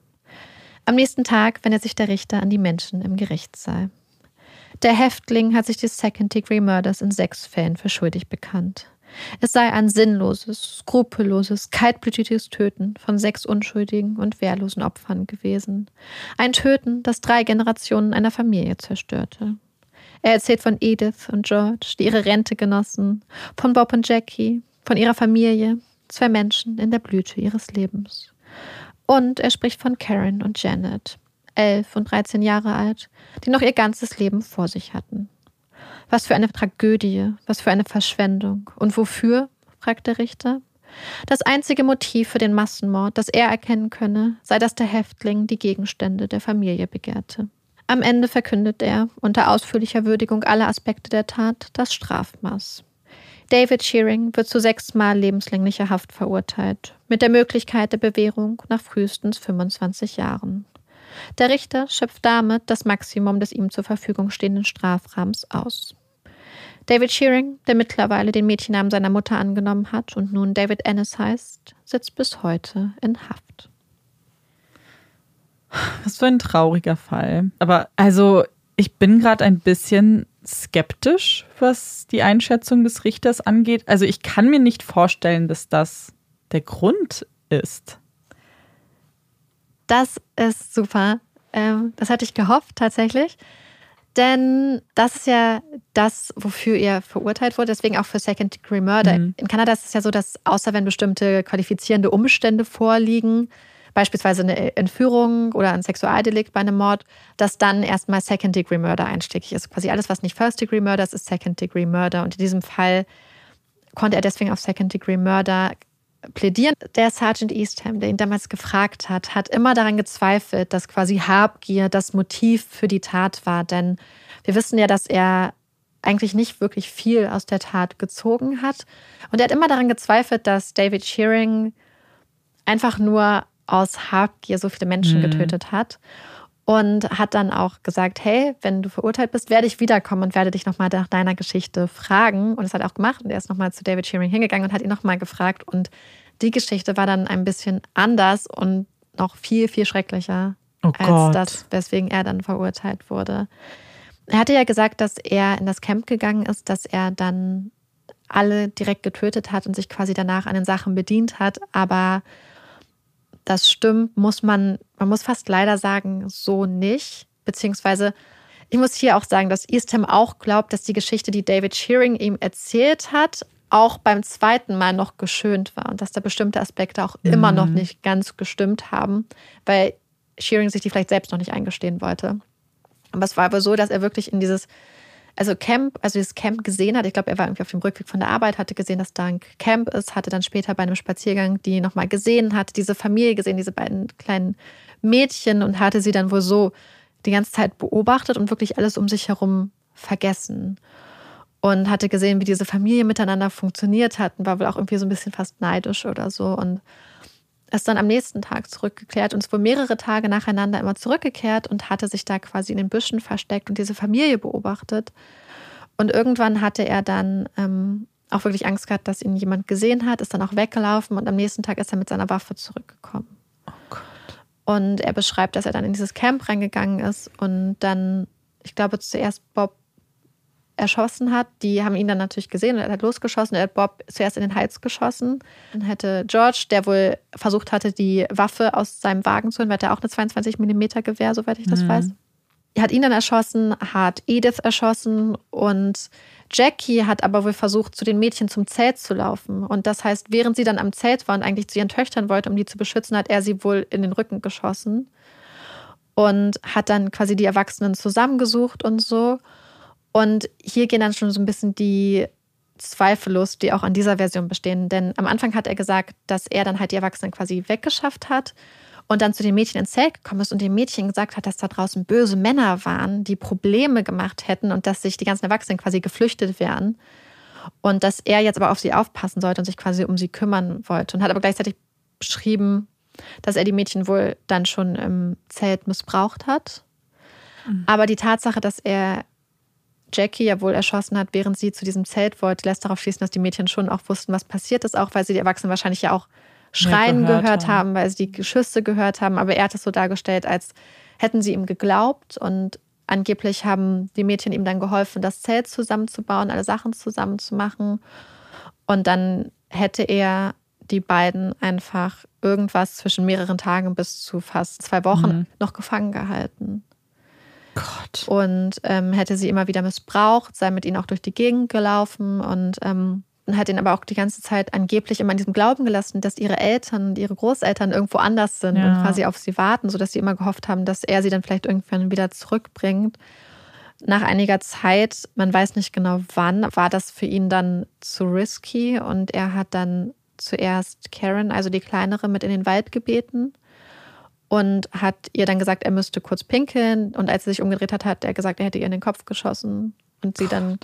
Am nächsten Tag wendet sich der Richter an die Menschen im Gerichtssaal. Der Häftling hat sich des Second-Degree Murders in 6 Fällen für schuldig bekannt. Es sei ein sinnloses, skrupelloses, kaltblütiges Töten von 6 unschuldigen und wehrlosen Opfern gewesen. Ein Töten, das 3 Generationen einer Familie zerstörte. Er erzählt von Edith und George, die ihre Rente genossen, von Bob und Jackie, von ihrer Familie, 2 Menschen in der Blüte ihres Lebens. Und er spricht von Karen und Janet, 11 und 13 Jahre alt, die noch ihr ganzes Leben vor sich hatten. Was für eine Tragödie, was für eine Verschwendung. Und wofür? Fragt der Richter. Das einzige Motiv für den Massenmord, das er erkennen könne, sei, dass der Häftling die Gegenstände der Familie begehrte. Am Ende verkündet er, unter ausführlicher Würdigung aller Aspekte der Tat, das Strafmaß. David Shearing wird zu 6 Mal lebenslänglicher Haft verurteilt, mit der Möglichkeit der Bewährung nach frühestens 25 Jahren. Der Richter schöpft damit das Maximum des ihm zur Verfügung stehenden Strafrahmens aus. David Shearing, der mittlerweile den Mädchennamen seiner Mutter angenommen hat und nun David Ennis heißt, sitzt bis heute in Haft. Was für ein trauriger Fall. Aber ich bin gerade ein bisschen skeptisch, was die Einschätzung des Richters angeht. Also ich kann mir nicht vorstellen, dass das der Grund ist. Das ist super. Das hatte ich gehofft tatsächlich. Denn das ist ja das, wofür er verurteilt wurde. Deswegen auch für Second-Degree Murder. In Kanada ist es ja so, dass außer wenn bestimmte qualifizierende Umstände vorliegen, beispielsweise eine Entführung oder ein Sexualdelikt bei einem Mord, dass dann erstmal Second-Degree Murder einschlägig ist. Quasi alles, was nicht First-Degree Murder ist, ist Second-Degree Murder. Und in diesem Fall konnte er deswegen auf Second-Degree Murder plädieren. Der Sergeant Eastham, der ihn damals gefragt hat, hat immer daran gezweifelt, dass quasi Habgier das Motiv für die Tat war. Denn wir wissen ja, dass er eigentlich nicht wirklich viel aus der Tat gezogen hat. Und er hat immer daran gezweifelt, dass David Shearing einfach nur aus Habgier so viele Menschen getötet hat. Und hat dann auch gesagt, hey, wenn du verurteilt bist, werde ich wiederkommen und werde dich nochmal nach deiner Geschichte fragen. Und das hat er auch gemacht. Und er ist nochmal zu David Shearing hingegangen und hat ihn nochmal gefragt. Und die Geschichte war dann ein bisschen anders und noch viel, viel schrecklicher als das, weswegen er dann verurteilt wurde. Er hatte ja gesagt, dass er in das Camp gegangen ist, dass er dann alle direkt getötet hat und sich quasi danach an den Sachen bedient hat. Aber das stimmt, man muss fast leider sagen, so nicht. Beziehungsweise, ich muss hier auch sagen, dass Eastham auch glaubt, dass die Geschichte, die David Shearing ihm erzählt hat, auch beim zweiten Mal noch geschönt war und dass da bestimmte Aspekte auch immer noch nicht ganz gestimmt haben, weil Shearing sich die vielleicht selbst noch nicht eingestehen wollte. Aber es war aber so, dass er wirklich in dieses Camp gesehen hat. Ich glaube, er war irgendwie auf dem Rückweg von der Arbeit, hatte gesehen, dass da ein Camp ist, hatte dann später bei einem Spaziergang die nochmal gesehen, hatte diese Familie gesehen, diese beiden kleinen Mädchen und hatte sie dann wohl so die ganze Zeit beobachtet und wirklich alles um sich herum vergessen. Und hatte gesehen, wie diese Familie miteinander funktioniert hat und war wohl auch irgendwie so ein bisschen fast neidisch oder so. Und ist dann am nächsten Tag zurückgekehrt und ist wohl mehrere Tage nacheinander immer zurückgekehrt und hatte sich da quasi in den Büschen versteckt und diese Familie beobachtet. Und irgendwann hatte er dann auch wirklich Angst gehabt, dass ihn jemand gesehen hat, ist dann auch weggelaufen und am nächsten Tag ist er mit seiner Waffe zurückgekommen. Oh Gott. Und er beschreibt, dass er dann in dieses Camp reingegangen ist und dann, ich glaube, zuerst Bob erschossen hat. Die haben ihn dann natürlich gesehen und er hat losgeschossen. Er hat Bob zuerst in den Hals geschossen. Dann hätte George, der wohl versucht hatte, die Waffe aus seinem Wagen zu holen, weil er auch eine 22 mm Gewehr, soweit ich das weiß. Er hat ihn dann erschossen, hat Edith erschossen und Jackie hat aber wohl versucht, zu den Mädchen zum Zelt zu laufen. Und das heißt, während sie dann am Zelt war und eigentlich zu ihren Töchtern wollte, um die zu beschützen, hat er sie wohl in den Rücken geschossen und hat dann quasi die Erwachsenen zusammengesucht und so. Und hier gehen dann schon so ein bisschen die Zweifel los, die auch an dieser Version bestehen. Denn am Anfang hat er gesagt, dass er dann halt die Erwachsenen quasi weggeschafft hat und dann zu den Mädchen ins Zelt gekommen ist und den Mädchen gesagt hat, dass da draußen böse Männer waren, die Probleme gemacht hätten und dass sich die ganzen Erwachsenen quasi geflüchtet wären. Und dass er jetzt aber auf sie aufpassen sollte und sich quasi um sie kümmern wollte. Und hat aber gleichzeitig beschrieben, dass er die Mädchen wohl dann schon im Zelt missbraucht hat. Aber die Tatsache, dass er Jackie ja wohl erschossen hat, während sie zu diesem Zelt wollte, lässt darauf schließen, dass die Mädchen schon auch wussten, was passiert ist, auch weil sie die Erwachsenen wahrscheinlich ja auch schreien gehört haben, weil sie die Geschüsse gehört haben. Aber er hat es so dargestellt, als hätten sie ihm geglaubt und angeblich haben die Mädchen ihm dann geholfen, das Zelt zusammenzubauen, alle Sachen zusammenzumachen. Und dann hätte er die beiden einfach irgendwas zwischen mehreren Tagen bis zu fast 2 Wochen noch gefangen gehalten. Gott. Und hätte sie immer wieder missbraucht, sei mit ihnen auch durch die Gegend gelaufen und hat ihn aber auch die ganze Zeit angeblich immer in diesem Glauben gelassen, dass ihre Eltern und ihre Großeltern irgendwo anders sind und quasi auf sie warten, sodass sie immer gehofft haben, dass er sie dann vielleicht irgendwann wieder zurückbringt. Nach einiger Zeit, man weiß nicht genau wann, war das für ihn dann zu risky und er hat dann zuerst Karen, also die Kleinere, mit in den Wald gebeten. Und hat ihr dann gesagt, er müsste kurz pinkeln. Und als sie sich umgedreht hat, hat er gesagt, er hätte ihr in den Kopf geschossen und sie dann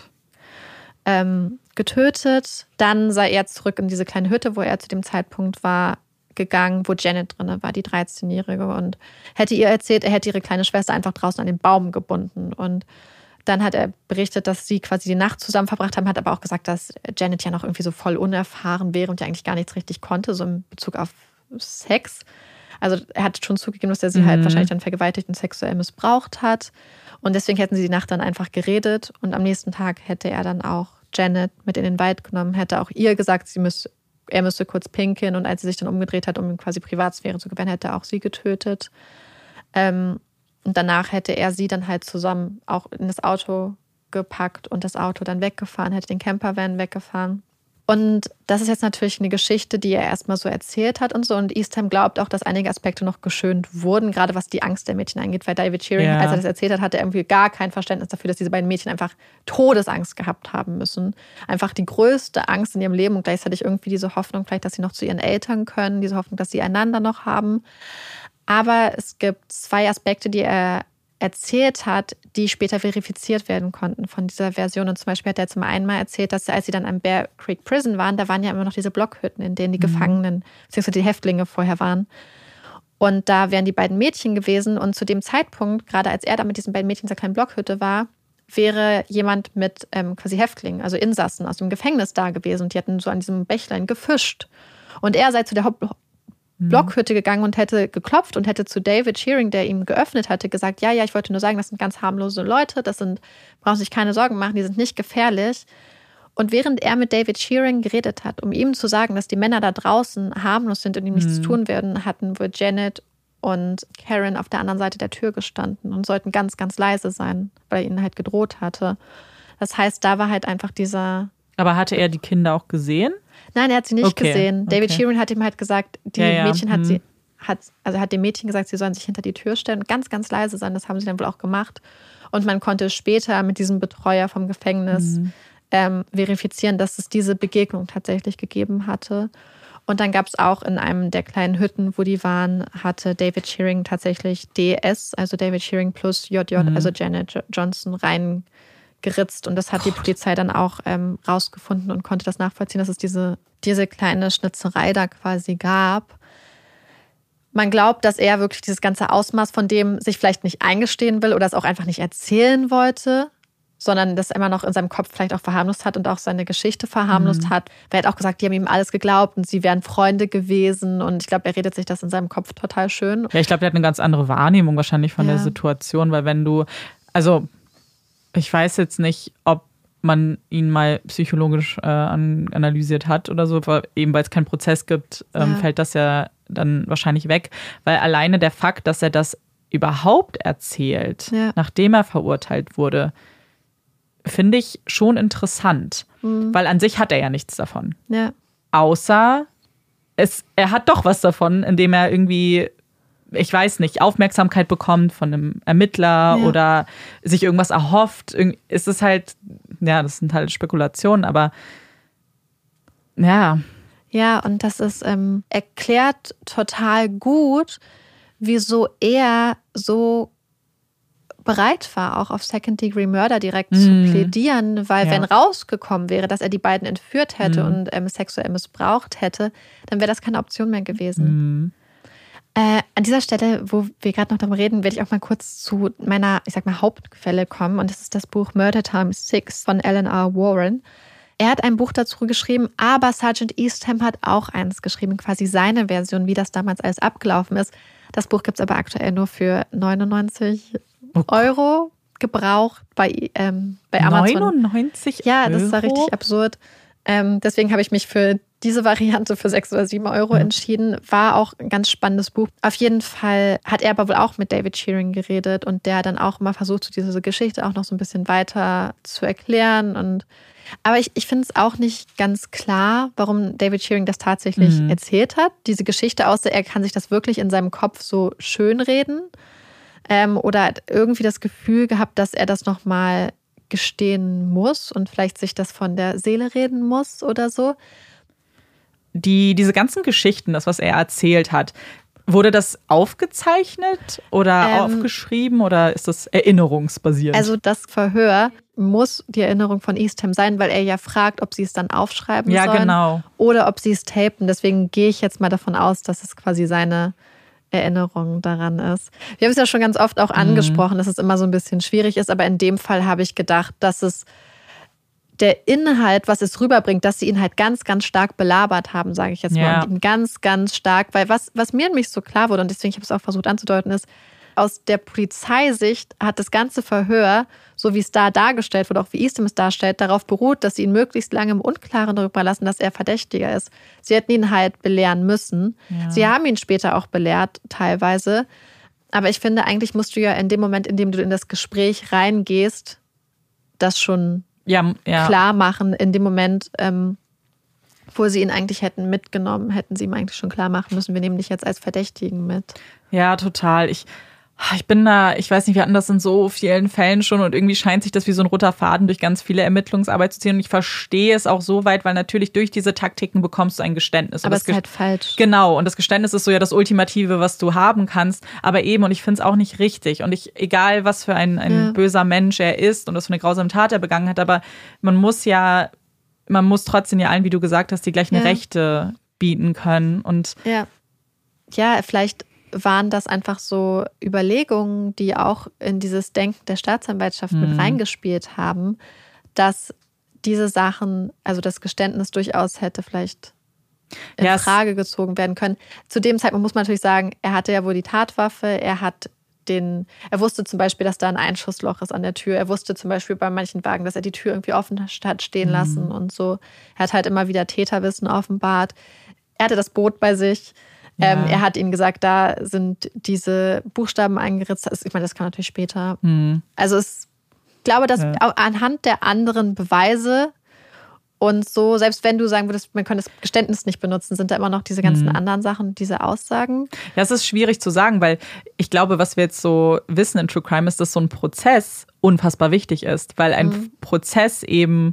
getötet. Dann sei er zurück in diese kleine Hütte, wo er zu dem Zeitpunkt war, gegangen, wo Janet drin war, die 13-Jährige. Und hätte ihr erzählt, er hätte ihre kleine Schwester einfach draußen an den Baum gebunden. Und dann hat er berichtet, dass sie quasi die Nacht zusammen verbracht haben, hat aber auch gesagt, dass Janet ja noch irgendwie so voll unerfahren wäre und ja eigentlich gar nichts richtig konnte, so in Bezug auf Sex. Also er hat schon zugegeben, dass er sie halt wahrscheinlich dann vergewaltigt und sexuell missbraucht hat. Und deswegen hätten sie die Nacht dann einfach geredet. Und am nächsten Tag hätte er dann auch Janet mit in den Wald genommen, hätte auch ihr gesagt, er müsste kurz pinkeln. Und als sie sich dann umgedreht hat, um ihm quasi Privatsphäre zu gewähren, hätte er auch sie getötet. Und danach hätte er sie dann halt zusammen auch in das Auto gepackt und das Auto dann weggefahren, hätte den Campervan weggefahren. Und das ist jetzt natürlich eine Geschichte, die er erstmal so erzählt hat und so. Und Eastham glaubt auch, dass einige Aspekte noch geschönt wurden, gerade was die Angst der Mädchen angeht. Weil David Shearing, als er das erzählt hat, hatte er irgendwie gar kein Verständnis dafür, dass diese beiden Mädchen einfach Todesangst gehabt haben müssen. Einfach die größte Angst in ihrem Leben und gleichzeitig irgendwie diese Hoffnung, vielleicht, dass sie noch zu ihren Eltern können, diese Hoffnung, dass sie einander noch haben. Aber es gibt 2 Aspekte, die er erzählt hat, die später verifiziert werden konnten von dieser Version. Und zum Beispiel hat er zum einen mal erzählt, dass als sie dann am Bear Creek Prison waren, da waren ja immer noch diese Blockhütten, in denen die Gefangenen, beziehungsweise die Häftlinge vorher waren. Und da wären die beiden Mädchen gewesen. Und zu dem Zeitpunkt, gerade als er da mit diesen beiden Mädchen in dieser kleinen Blockhütte war, wäre jemand mit quasi Häftlingen, also Insassen aus dem Gefängnis da gewesen. Und die hatten so an diesem Bächlein gefischt. Und er sei zu der Blockhütte gegangen und hätte geklopft und hätte zu David Shearing, der ihm geöffnet hatte, gesagt, ja, ich wollte nur sagen, das sind ganz harmlose Leute, brauchen sich keine Sorgen machen, die sind nicht gefährlich. Und während er mit David Shearing geredet hat, um ihm zu sagen, dass die Männer da draußen harmlos sind und ihm nichts tun werden, hatten wohl Janet und Karen auf der anderen Seite der Tür gestanden und sollten ganz, ganz leise sein, weil er ihnen halt gedroht hatte. Das heißt, da war halt einfach dieser... Aber hatte er die Kinder auch gesehen? Nein, er hat sie nicht gesehen. David Shearing hat ihm halt gesagt, Mädchen hat dem Mädchen gesagt, sie sollen sich hinter die Tür stellen und ganz, ganz leise sein. Das haben sie dann wohl auch gemacht. Und man konnte später mit diesem Betreuer vom Gefängnis verifizieren, dass es diese Begegnung tatsächlich gegeben hatte. Und dann gab es auch in einem der kleinen Hütten, wo die waren, hatte David Shearing tatsächlich DS, also David Shearing plus JJ, also Janet Johnson, reingeritzt. Und das hat die Polizei dann auch rausgefunden und konnte das nachvollziehen, dass es diese kleine Schnitzerei da quasi gab. Man glaubt, dass er wirklich dieses ganze Ausmaß von dem sich vielleicht nicht eingestehen will oder es auch einfach nicht erzählen wollte, sondern das immer noch in seinem Kopf vielleicht auch verharmlost hat und auch seine Geschichte verharmlost hat. Er hat auch gesagt, die haben ihm alles geglaubt und sie wären Freunde gewesen. Und ich glaube, er redet sich das in seinem Kopf total schön. Ja, ich glaube, der hat eine ganz andere Wahrnehmung wahrscheinlich von der Situation, weil wenn du, also ich weiß jetzt nicht, ob man ihn mal psychologisch analysiert hat oder so, eben weil es keinen Prozess gibt, fällt das ja dann wahrscheinlich weg. Weil alleine der Fakt, dass er das überhaupt erzählt, nachdem er verurteilt wurde, finde ich schon interessant. Weil an sich hat er ja nichts davon. Ja. Außer er hat doch was davon, indem er irgendwie, ich weiß nicht, Aufmerksamkeit bekommt von einem Ermittler oder sich irgendwas erhofft. Es ist halt, ja, das sind halt Spekulationen, aber ja. Ja, und das ist erklärt total gut, wieso er so bereit war, auch auf Second-Degree-Murder direkt zu plädieren, weil wenn rausgekommen wäre, dass er die beiden entführt hätte und sexuell missbraucht hätte, dann wäre das keine Option mehr gewesen. An dieser Stelle, wo wir gerade noch darüber reden, werde ich auch mal kurz zu meiner, ich sag mal, Hauptquelle kommen. Und das ist das Buch Murder Time 6 von Alan R. Warren. Er hat ein Buch dazu geschrieben, aber Sergeant Eastham hat auch eins geschrieben, quasi seine Version, wie das damals alles abgelaufen ist. Das Buch gibt es aber aktuell nur für 99 Euro gebraucht bei Amazon. 99 Ja, das ist ja richtig absurd. Deswegen habe ich mich für diese Variante für 6 oder 7 Euro entschieden. War auch ein ganz spannendes Buch. Auf jeden Fall hat er aber wohl auch mit David Shearing geredet und der dann auch mal versucht, diese Geschichte auch noch so ein bisschen weiter zu erklären. Aber ich finde es auch nicht ganz klar, warum David Shearing das tatsächlich erzählt hat. Diese Geschichte, außer er kann sich das wirklich in seinem Kopf so schönreden. Oder hat irgendwie das Gefühl gehabt, dass er das nochmal gestehen muss und vielleicht sich das von der Seele reden muss oder so. Diese ganzen Geschichten, das, was er erzählt hat, wurde das aufgezeichnet oder aufgeschrieben oder ist das erinnerungsbasierend? Also das Verhör muss die Erinnerung von Eastham sein, weil er ja fragt, ob sie es dann aufschreiben sollen genau. Oder ob sie es tapen. Deswegen gehe ich jetzt mal davon aus, dass es quasi seine Erinnerung daran ist. Wir haben es ja schon ganz oft auch angesprochen, dass es immer so ein bisschen schwierig ist, aber in dem Fall habe ich gedacht, dass es der Inhalt, was es rüberbringt, dass sie ihn halt ganz, ganz stark belabert haben, sage ich jetzt mal. Und ihn ganz, ganz stark, weil was mir nämlich so klar wurde, und deswegen habe ich es auch versucht anzudeuten, ist, aus der Polizeisicht hat das ganze Verhör, so wie es da dargestellt wurde, auch wie Eastham es darstellt, darauf beruht, dass sie ihn möglichst lange im Unklaren darüber lassen, dass er Verdächtiger ist. Sie hätten ihn halt belehren müssen. Ja. Sie haben ihn später auch belehrt, teilweise. Aber ich finde, eigentlich musst du ja in dem Moment, in dem du in das Gespräch reingehst, das schon klar machen. In dem Moment, wo sie ihn eigentlich hätten mitgenommen, hätten sie ihm eigentlich schon klar machen müssen, wir nehmen dich jetzt als Verdächtigen mit. Ja, total. Ich bin da, ich weiß nicht, wir hatten das in so vielen Fällen schon und irgendwie scheint sich das wie so ein roter Faden durch ganz viele Ermittlungsarbeit zu ziehen. Und ich verstehe es auch so weit, weil natürlich durch diese Taktiken bekommst du ein Geständnis. Aber es ist halt falsch. Genau, und das Geständnis ist so ja das Ultimative, was du haben kannst. Aber eben, und ich finde es auch nicht richtig. Und egal was für ein böser Mensch er ist und was für eine grausame Tat er begangen hat, aber man muss trotzdem ja allen, wie du gesagt hast, die gleichen Rechte bieten können. Und ja, vielleicht waren das einfach so Überlegungen, die auch in dieses Denken der Staatsanwaltschaft mit reingespielt haben, dass diese Sachen, also das Geständnis durchaus hätte vielleicht in Frage gezogen werden können. Zu dem Zeitpunkt muss man natürlich sagen, er hatte ja wohl die Tatwaffe, er wusste zum Beispiel, dass da ein Einschussloch ist an der Tür. Er wusste zum Beispiel bei manchen Wagen, dass er die Tür irgendwie offen hat stehen lassen und so. Er hat halt immer wieder Täterwissen offenbart. Er hatte das Boot bei sich. Ja. Er hat ihnen gesagt, da sind diese Buchstaben eingeritzt. Ich meine, das kam natürlich später. Also ich glaube, dass anhand der anderen Beweise und so, selbst wenn du sagen würdest, man könnte das Geständnis nicht benutzen, sind da immer noch diese ganzen anderen Sachen, diese Aussagen. Ja, es ist schwierig zu sagen, weil ich glaube, was wir jetzt so wissen in True Crime ist, dass so ein Prozess unfassbar wichtig ist, weil ein Prozess eben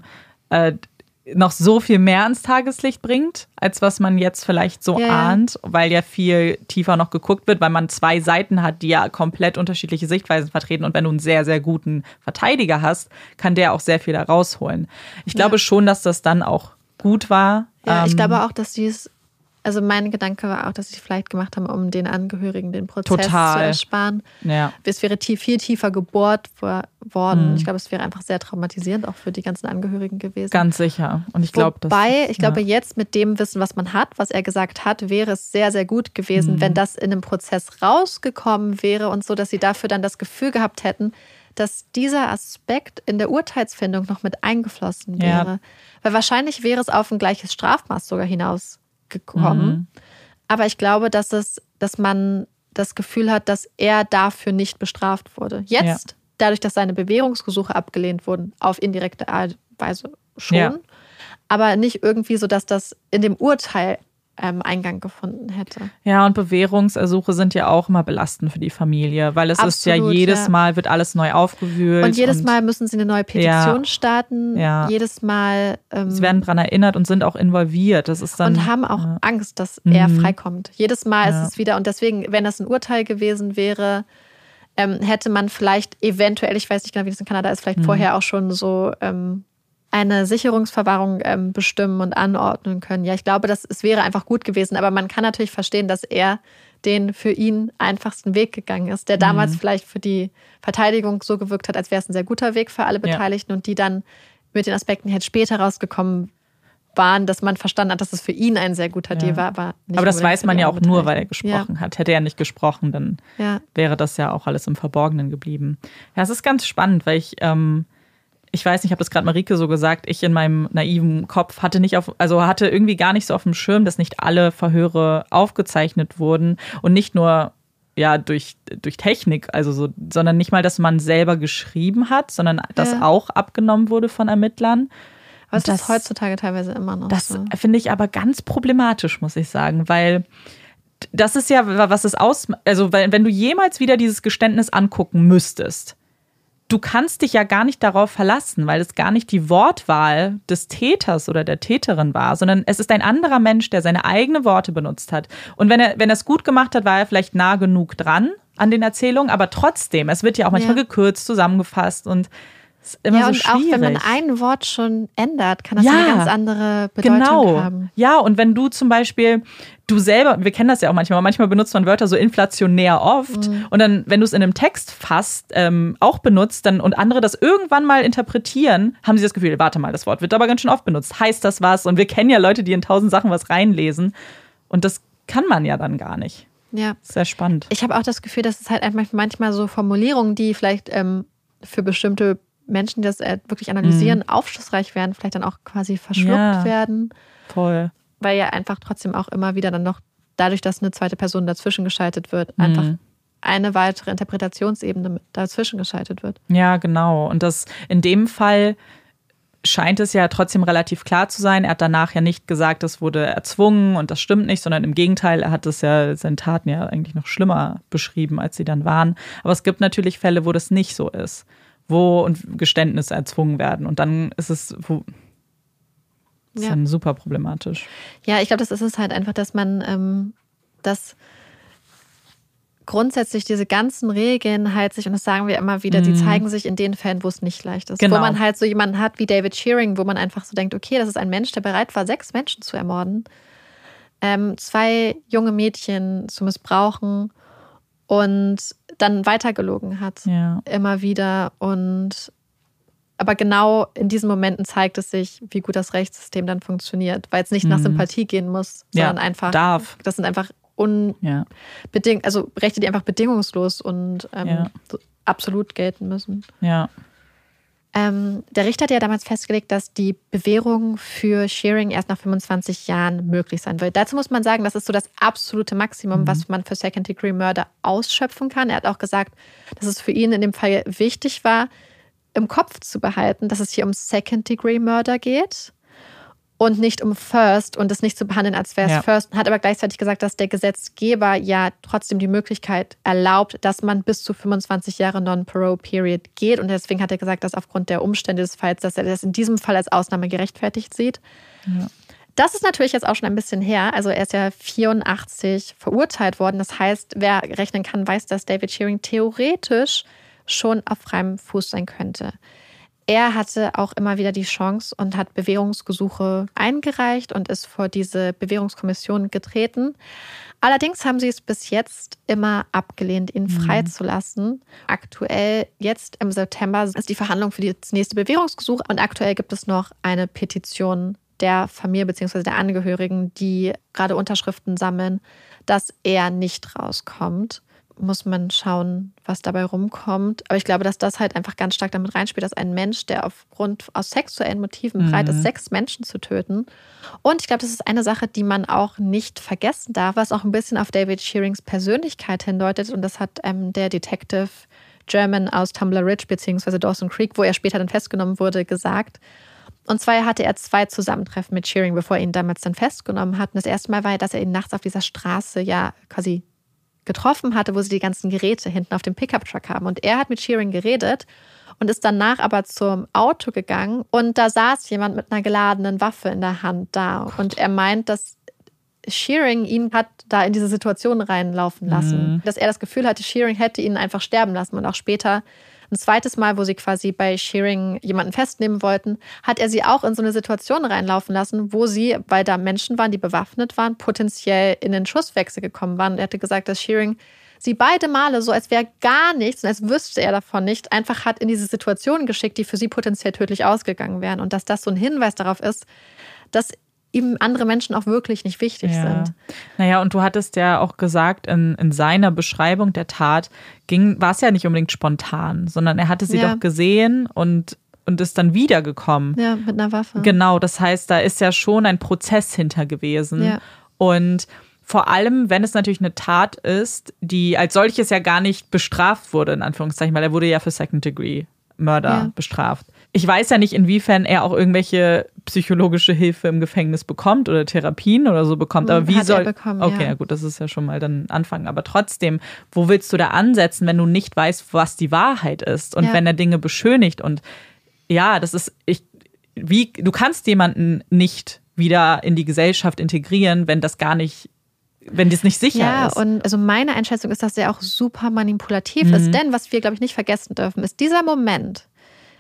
noch so viel mehr ans Tageslicht bringt, als was man jetzt vielleicht so ahnt, weil ja viel tiefer noch geguckt wird, weil man 2 Seiten hat, die ja komplett unterschiedliche Sichtweisen vertreten. Und wenn du einen sehr, sehr guten Verteidiger hast, kann der auch sehr viel da rausholen. Ich glaube schon, dass das dann auch gut war. Ja, ich glaube auch, dass also mein Gedanke war auch, dass sie es vielleicht gemacht haben, um den Angehörigen den Prozess zu ersparen. Ja. Es wäre viel tiefer gebohrt worden. Ich glaube, es wäre einfach sehr traumatisierend auch für die ganzen Angehörigen gewesen. Ganz sicher. Und ich glaube, ich glaube, jetzt mit dem Wissen, was man hat, was er gesagt hat, wäre es sehr, sehr gut gewesen, wenn das in einem Prozess rausgekommen wäre und so, dass sie dafür dann das Gefühl gehabt hätten, dass dieser Aspekt in der Urteilsfindung noch mit eingeflossen wäre. Ja. Weil wahrscheinlich wäre es auf ein gleiches Strafmaß sogar hinausgekommen. Aber ich glaube, dass man das Gefühl hat, dass er dafür nicht bestraft wurde. Jetzt, dadurch, dass seine Bewährungsgesuche abgelehnt wurden, auf indirekte Weise schon, aber nicht irgendwie so, dass das in dem Urteil Eingang gefunden hätte. Ja, und Bewährungsersuche sind ja auch immer belastend für die Familie, weil es ist ja jedes Mal wird alles neu aufgewühlt. Und jedes Mal müssen sie eine neue Petition starten. Ja. Jedes Mal. Sie werden daran erinnert und sind auch involviert. Das ist dann, und haben auch Angst, dass er freikommt. Jedes Mal ist es wieder. Und deswegen, wenn das ein Urteil gewesen wäre, hätte man vielleicht eventuell, ich weiß nicht genau, wie das in Kanada ist, vielleicht vorher auch schon so eine Sicherungsverwahrung bestimmen und anordnen können. Ja, ich glaube, es wäre einfach gut gewesen. Aber man kann natürlich verstehen, dass er den für ihn einfachsten Weg gegangen ist, der damals vielleicht für die Verteidigung so gewirkt hat, als wäre es ein sehr guter Weg für alle Beteiligten und die dann mit den Aspekten jetzt später rausgekommen waren, dass man verstanden hat, dass es für ihn ein sehr guter Deal war. Aber das weiß man ja auch nur, weil er gesprochen hat. Hätte er nicht gesprochen, dann wäre das ja auch alles im Verborgenen geblieben. Ja, es ist ganz spannend, weil ich weiß nicht, ich habe das gerade Marike so gesagt, ich in meinem naiven Kopf hatte irgendwie gar nicht so auf dem Schirm, dass nicht alle Verhöre aufgezeichnet wurden und nicht nur durch Technik, sondern nicht mal, dass man selber geschrieben hat, sondern das auch abgenommen wurde von Ermittlern. Aber das ist heutzutage teilweise immer noch das so. Das finde ich aber ganz problematisch, muss ich sagen, weil das ist ja, was es also wenn du jemals wieder dieses Geständnis angucken müsstest, du kannst dich ja gar nicht darauf verlassen, weil es gar nicht die Wortwahl des Täters oder der Täterin war, sondern es ist ein anderer Mensch, der seine eigenen Worte benutzt hat. Und wenn er es gut gemacht hat, war er vielleicht nah genug dran an den Erzählungen, aber trotzdem, es wird ja auch manchmal gekürzt, zusammengefasst und es ist immer so schwierig. Und auch wenn man ein Wort schon ändert, kann das eine ganz andere Bedeutung haben. Ja, und wenn du zum Beispiel, du selber, wir kennen das ja auch manchmal benutzt man Wörter so inflationär oft und dann, wenn du es in einem Text fasst, auch benutzt dann und andere das irgendwann mal interpretieren, haben sie das Gefühl, warte mal, das Wort wird aber ganz schön oft benutzt. Heißt das was? Und wir kennen ja Leute, die in 1000 Sachen was reinlesen und das kann man ja dann gar nicht. Ja. Sehr spannend. Ich habe auch das Gefühl, dass es halt einfach manchmal so Formulierungen, die vielleicht für bestimmte Menschen, die das wirklich analysieren, aufschlussreich werden, vielleicht dann auch quasi verschluckt werden. Voll. Weil ja einfach trotzdem auch immer wieder dann noch, dadurch, dass eine zweite Person dazwischen geschaltet wird, einfach eine weitere Interpretationsebene dazwischen geschaltet wird. Ja, genau. Und das in dem Fall scheint es ja trotzdem relativ klar zu sein. Er hat danach ja nicht gesagt, das wurde erzwungen und das stimmt nicht, sondern im Gegenteil, er hat seine Taten ja eigentlich noch schlimmer beschrieben, als sie dann waren. Aber es gibt natürlich Fälle, wo das nicht so ist, wo Geständnisse erzwungen werden. Und dann ist es dann super problematisch. Ja, ich glaube, das ist es halt einfach, dass man dass grundsätzlich diese ganzen Regeln halt sich, und das sagen wir immer wieder, die zeigen sich in den Fällen, wo es nicht leicht ist. Genau. Wo man halt so jemanden hat wie David Shearing, wo man einfach so denkt, okay, das ist ein Mensch, der bereit war, 6 Menschen zu ermorden, 2 junge Mädchen zu missbrauchen und dann weitergelogen hat. Ja. Immer wieder. Und Aber genau in diesen Momenten zeigt es sich, wie gut das Rechtssystem dann funktioniert, weil es nicht nach Sympathie gehen muss, sondern einfach das sind einfach also Rechte, die einfach bedingungslos und so absolut gelten müssen. Ja. Der Richter hat ja damals festgelegt, dass die Bewährung für Shearing erst nach 25 Jahren möglich sein wird. Dazu muss man sagen, das ist so das absolute Maximum, was man für Second-Degree-Murder ausschöpfen kann. Er hat auch gesagt, dass es für ihn in dem Fall wichtig war, im Kopf zu behalten, dass es hier um Second-Degree-Murder geht und nicht um First und es nicht zu behandeln, als wäre es First. Hat aber gleichzeitig gesagt, dass der Gesetzgeber ja trotzdem die Möglichkeit erlaubt, dass man bis zu 25 Jahre Non-Parole-Period geht. Und deswegen hat er gesagt, dass aufgrund der Umstände des Falls, dass er das in diesem Fall als Ausnahme gerechtfertigt sieht. Ja. Das ist natürlich jetzt auch schon ein bisschen her. Also er ist ja 84 verurteilt worden. Das heißt, wer rechnen kann, weiß, dass David Shearing theoretisch schon auf freiem Fuß sein könnte. Er hatte auch immer wieder die Chance und hat Bewährungsgesuche eingereicht und ist vor diese Bewährungskommission getreten. Allerdings haben sie es bis jetzt immer abgelehnt, ihn freizulassen. Aktuell, jetzt im September, ist die Verhandlung für das nächste Bewährungsgesuch und aktuell gibt es noch eine Petition der Familie bzw. der Angehörigen, die gerade Unterschriften sammeln, dass er nicht rauskommt. Muss man schauen, was dabei rumkommt. Aber ich glaube, dass das halt einfach ganz stark damit reinspielt, dass ein Mensch, der aus sexuellen Motiven bereit ist, 6 Menschen zu töten. Und ich glaube, das ist eine Sache, die man auch nicht vergessen darf, was auch ein bisschen auf David Shearings Persönlichkeit hindeutet. Und das hat der Detective German aus Tumbler Ridge bzw. Dawson Creek, wo er später dann festgenommen wurde, gesagt. Und zwar hatte er 2 Zusammentreffen mit Shearing, bevor er ihn damals dann festgenommen hat. Und das erste Mal war, dass er ihn nachts auf dieser Straße quasi getroffen hatte, wo sie die ganzen Geräte hinten auf dem Pickup-Truck haben. Und er hat mit Shearing geredet und ist danach aber zum Auto gegangen und da saß jemand mit einer geladenen Waffe in der Hand da. Und er meint, dass Shearing ihn hat da in diese Situation reinlaufen lassen. Dass er das Gefühl hatte, Shearing hätte ihn einfach sterben lassen. Und auch später ein zweites Mal, wo sie quasi bei Shearing jemanden festnehmen wollten, hat er sie auch in so eine Situation reinlaufen lassen, wo sie, weil da Menschen waren, die bewaffnet waren, potenziell in den Schusswechsel gekommen waren. Und er hatte gesagt, dass Shearing sie beide Male so, als wäre gar nichts und als wüsste er davon nicht, einfach hat in diese Situation geschickt, die für sie potenziell tödlich ausgegangen wären. Und dass das so ein Hinweis darauf ist, dass ihm andere Menschen auch wirklich nicht wichtig sind. Naja, und du hattest ja auch gesagt, in seiner Beschreibung der Tat war es ja nicht unbedingt spontan, sondern er hatte sie doch gesehen und ist dann wiedergekommen. Ja, mit einer Waffe. Genau, das heißt, da ist ja schon ein Prozess hinter gewesen. Ja. Und vor allem, wenn es natürlich eine Tat ist, die als solches ja gar nicht bestraft wurde, in Anführungszeichen, weil er wurde ja für Second-Degree-Murder bestraft. Ich weiß ja nicht, inwiefern er auch irgendwelche psychologische Hilfe im Gefängnis bekommt oder Therapien oder so bekommt. Aber wie soll. Okay, ja gut, das ist ja schon mal dann ein Anfang. Aber trotzdem, wo willst du da ansetzen, wenn du nicht weißt, was die Wahrheit ist und wenn er Dinge beschönigt? Und ja, das ist. Du kannst jemanden nicht wieder in die Gesellschaft integrieren, wenn das nicht sicher ist. Ja, und also meine Einschätzung ist, dass er auch super manipulativ ist. Denn was wir, glaube ich, nicht vergessen dürfen, ist dieser Moment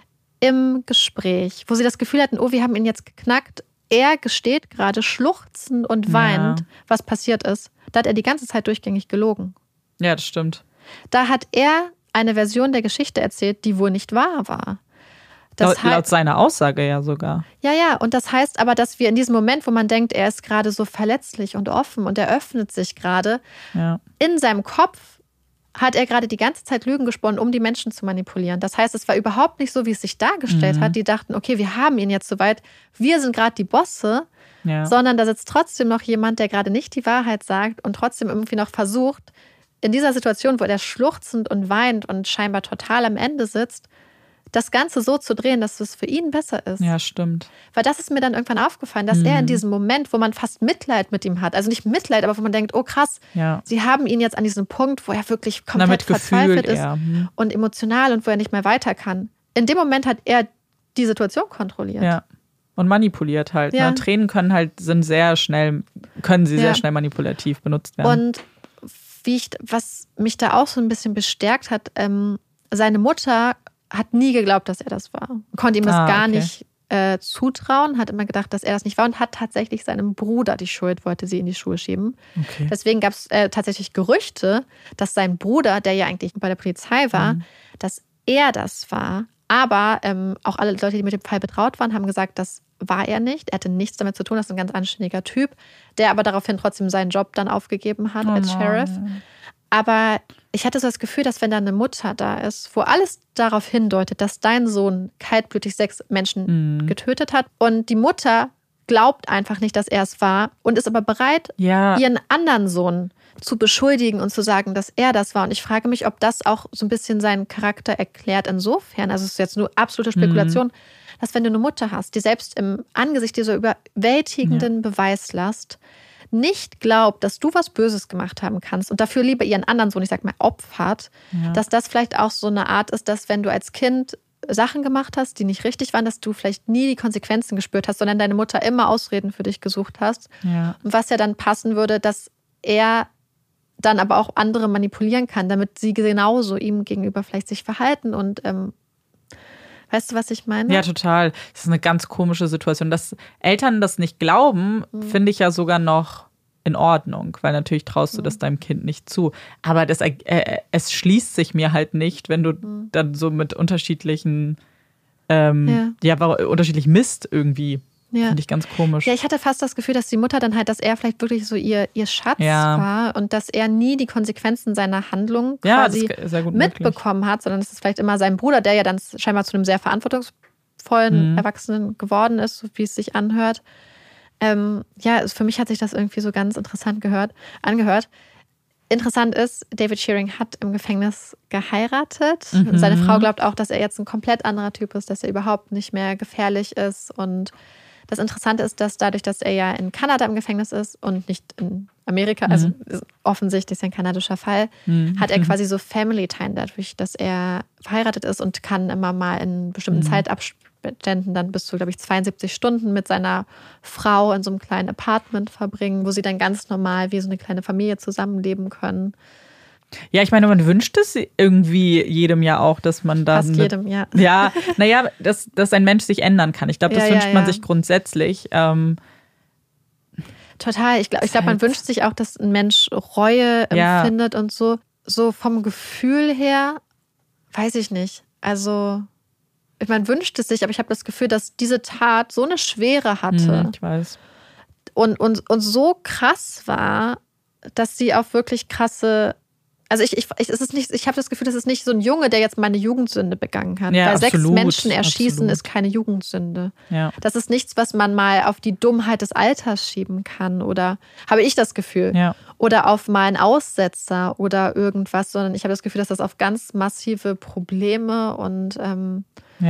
im Gespräch, wo sie das Gefühl hatten, oh, wir haben ihn jetzt geknackt. Er gesteht gerade schluchzend und weinend, was passiert ist. Da hat er die ganze Zeit durchgängig gelogen. Ja, das stimmt. Da hat er eine Version der Geschichte erzählt, die wohl nicht wahr war. Laut seiner Aussage ja sogar. Ja, und das heißt aber, dass wir in diesem Moment, wo man denkt, er ist gerade so verletzlich und offen und er öffnet sich gerade, in seinem Kopf hat er gerade die ganze Zeit Lügen gesponnen, um die Menschen zu manipulieren. Das heißt, es war überhaupt nicht so, wie es sich dargestellt hat. Die dachten, okay, wir haben ihn jetzt soweit, wir sind gerade die Bosse, sondern da sitzt trotzdem noch jemand, der gerade nicht die Wahrheit sagt und trotzdem irgendwie noch versucht, in dieser Situation, wo er schluchzend und weint und scheinbar total am Ende sitzt, das Ganze so zu drehen, dass es für ihn besser ist. Ja, stimmt. Weil das ist mir dann irgendwann aufgefallen, dass er in diesem Moment, wo man fast Mitleid mit ihm hat, also nicht Mitleid, aber wo man denkt, oh krass, sie haben ihn jetzt an diesem Punkt, wo er wirklich komplett verzweifelt ist und emotional und wo er nicht mehr weiter kann. In dem Moment hat er die Situation kontrolliert. Ja. Und manipuliert halt. Ja. Ne? Tränen können sehr schnell manipulativ benutzt werden. Und was mich da auch so ein bisschen bestärkt hat, seine Mutter hat nie geglaubt, dass er das war. Konnte ihm das gar nicht zutrauen, hat immer gedacht, dass er das nicht war und hat tatsächlich seinem Bruder die Schuld, wollte sie in die Schuhe schieben. Okay. Deswegen gab es tatsächlich Gerüchte, dass sein Bruder, der ja eigentlich bei der Polizei war, dass er das war, Aber auch alle Leute, die mit dem Fall betraut waren, haben gesagt, das war er nicht. Er hatte nichts damit zu tun. Das ist ein ganz anständiger Typ, der aber daraufhin trotzdem seinen Job dann aufgegeben hat als Sheriff. Aber ich hatte so das Gefühl, dass wenn da eine Mutter da ist, wo alles darauf hindeutet, dass dein Sohn kaltblütig 6 Menschen getötet hat und die Mutter glaubt einfach nicht, dass er es war und ist aber bereit, ihren anderen Sohn zu beschuldigen und zu sagen, dass er das war. Und ich frage mich, ob das auch so ein bisschen seinen Charakter erklärt. Insofern, also es ist jetzt nur absolute Spekulation, dass wenn du eine Mutter hast, die selbst im Angesicht dieser überwältigenden Beweislast nicht glaubt, dass du was Böses gemacht haben kannst und dafür lieber ihren anderen Sohn, ich sag mal, opfert, dass das vielleicht auch so eine Art ist, dass wenn du als Kind Sachen gemacht hast, die nicht richtig waren, dass du vielleicht nie die Konsequenzen gespürt hast, sondern deine Mutter immer Ausreden für dich gesucht hast. Ja. Und was ja dann passen würde, dass er dann aber auch andere manipulieren kann, damit sie genauso ihm gegenüber vielleicht sich verhalten und weißt du, was ich meine? Ja, total. Das ist eine ganz komische Situation. Dass Eltern das nicht glauben, finde ich ja sogar noch in Ordnung, weil natürlich traust du das deinem Kind nicht zu. Aber es schließt sich mir halt nicht, wenn du dann so mit unterschiedlichen unterschiedlich Mist irgendwie. Finde ich ganz komisch. Ja, ich hatte fast das Gefühl, dass die Mutter dann halt, dass er vielleicht wirklich so ihr Schatz war und dass er nie die Konsequenzen seiner Handlung quasi mitbekommen hat, sondern es ist vielleicht immer sein Bruder, der ja dann scheinbar zu einem sehr verantwortungsvollen Erwachsenen geworden ist, so wie es sich anhört. Für mich hat sich das irgendwie so ganz interessant angehört. Interessant ist, David Shearing hat im Gefängnis geheiratet. Seine Frau glaubt auch, dass er jetzt ein komplett anderer Typ ist, dass er überhaupt nicht mehr gefährlich ist. Und das Interessante ist, dass dadurch, dass er ja in Kanada im Gefängnis ist und nicht in Amerika, also offensichtlich ist ein kanadischer Fall, hat er quasi so Family Time dadurch, dass er verheiratet ist und kann immer mal in bestimmten Zeitabständen dann bis zu, glaube ich, 72 Stunden mit seiner Frau in so einem kleinen Apartment verbringen, wo sie dann ganz normal wie so eine kleine Familie zusammenleben können. Ja, ich meine, man wünscht es irgendwie jedem ja auch, dass man da. Fast jedem, ja. Ja, naja, dass ein Mensch sich ändern kann. Ich glaube, das wünscht man sich grundsätzlich. Total. Ich glaube, man wünscht sich auch, dass ein Mensch Reue empfindet und so. So vom Gefühl her, weiß ich nicht. Also, man wünscht es sich, aber ich habe das Gefühl, dass diese Tat so eine Schwere hatte. Ich weiß. Und so krass war, dass sie auf wirklich krasse. Also ich habe das Gefühl, das ist nicht so ein Junge, der jetzt mal eine Jugendsünde begangen hat. Ja, weil absolut, 6 Menschen erschießen ist keine Jugendsünde. Ja. Das ist nichts, was man mal auf die Dummheit des Alters schieben kann. Oder habe ich das Gefühl. Ja. Oder auf mal einen Aussetzer oder irgendwas. Sondern ich habe das Gefühl, dass das auf ganz massive Probleme und eine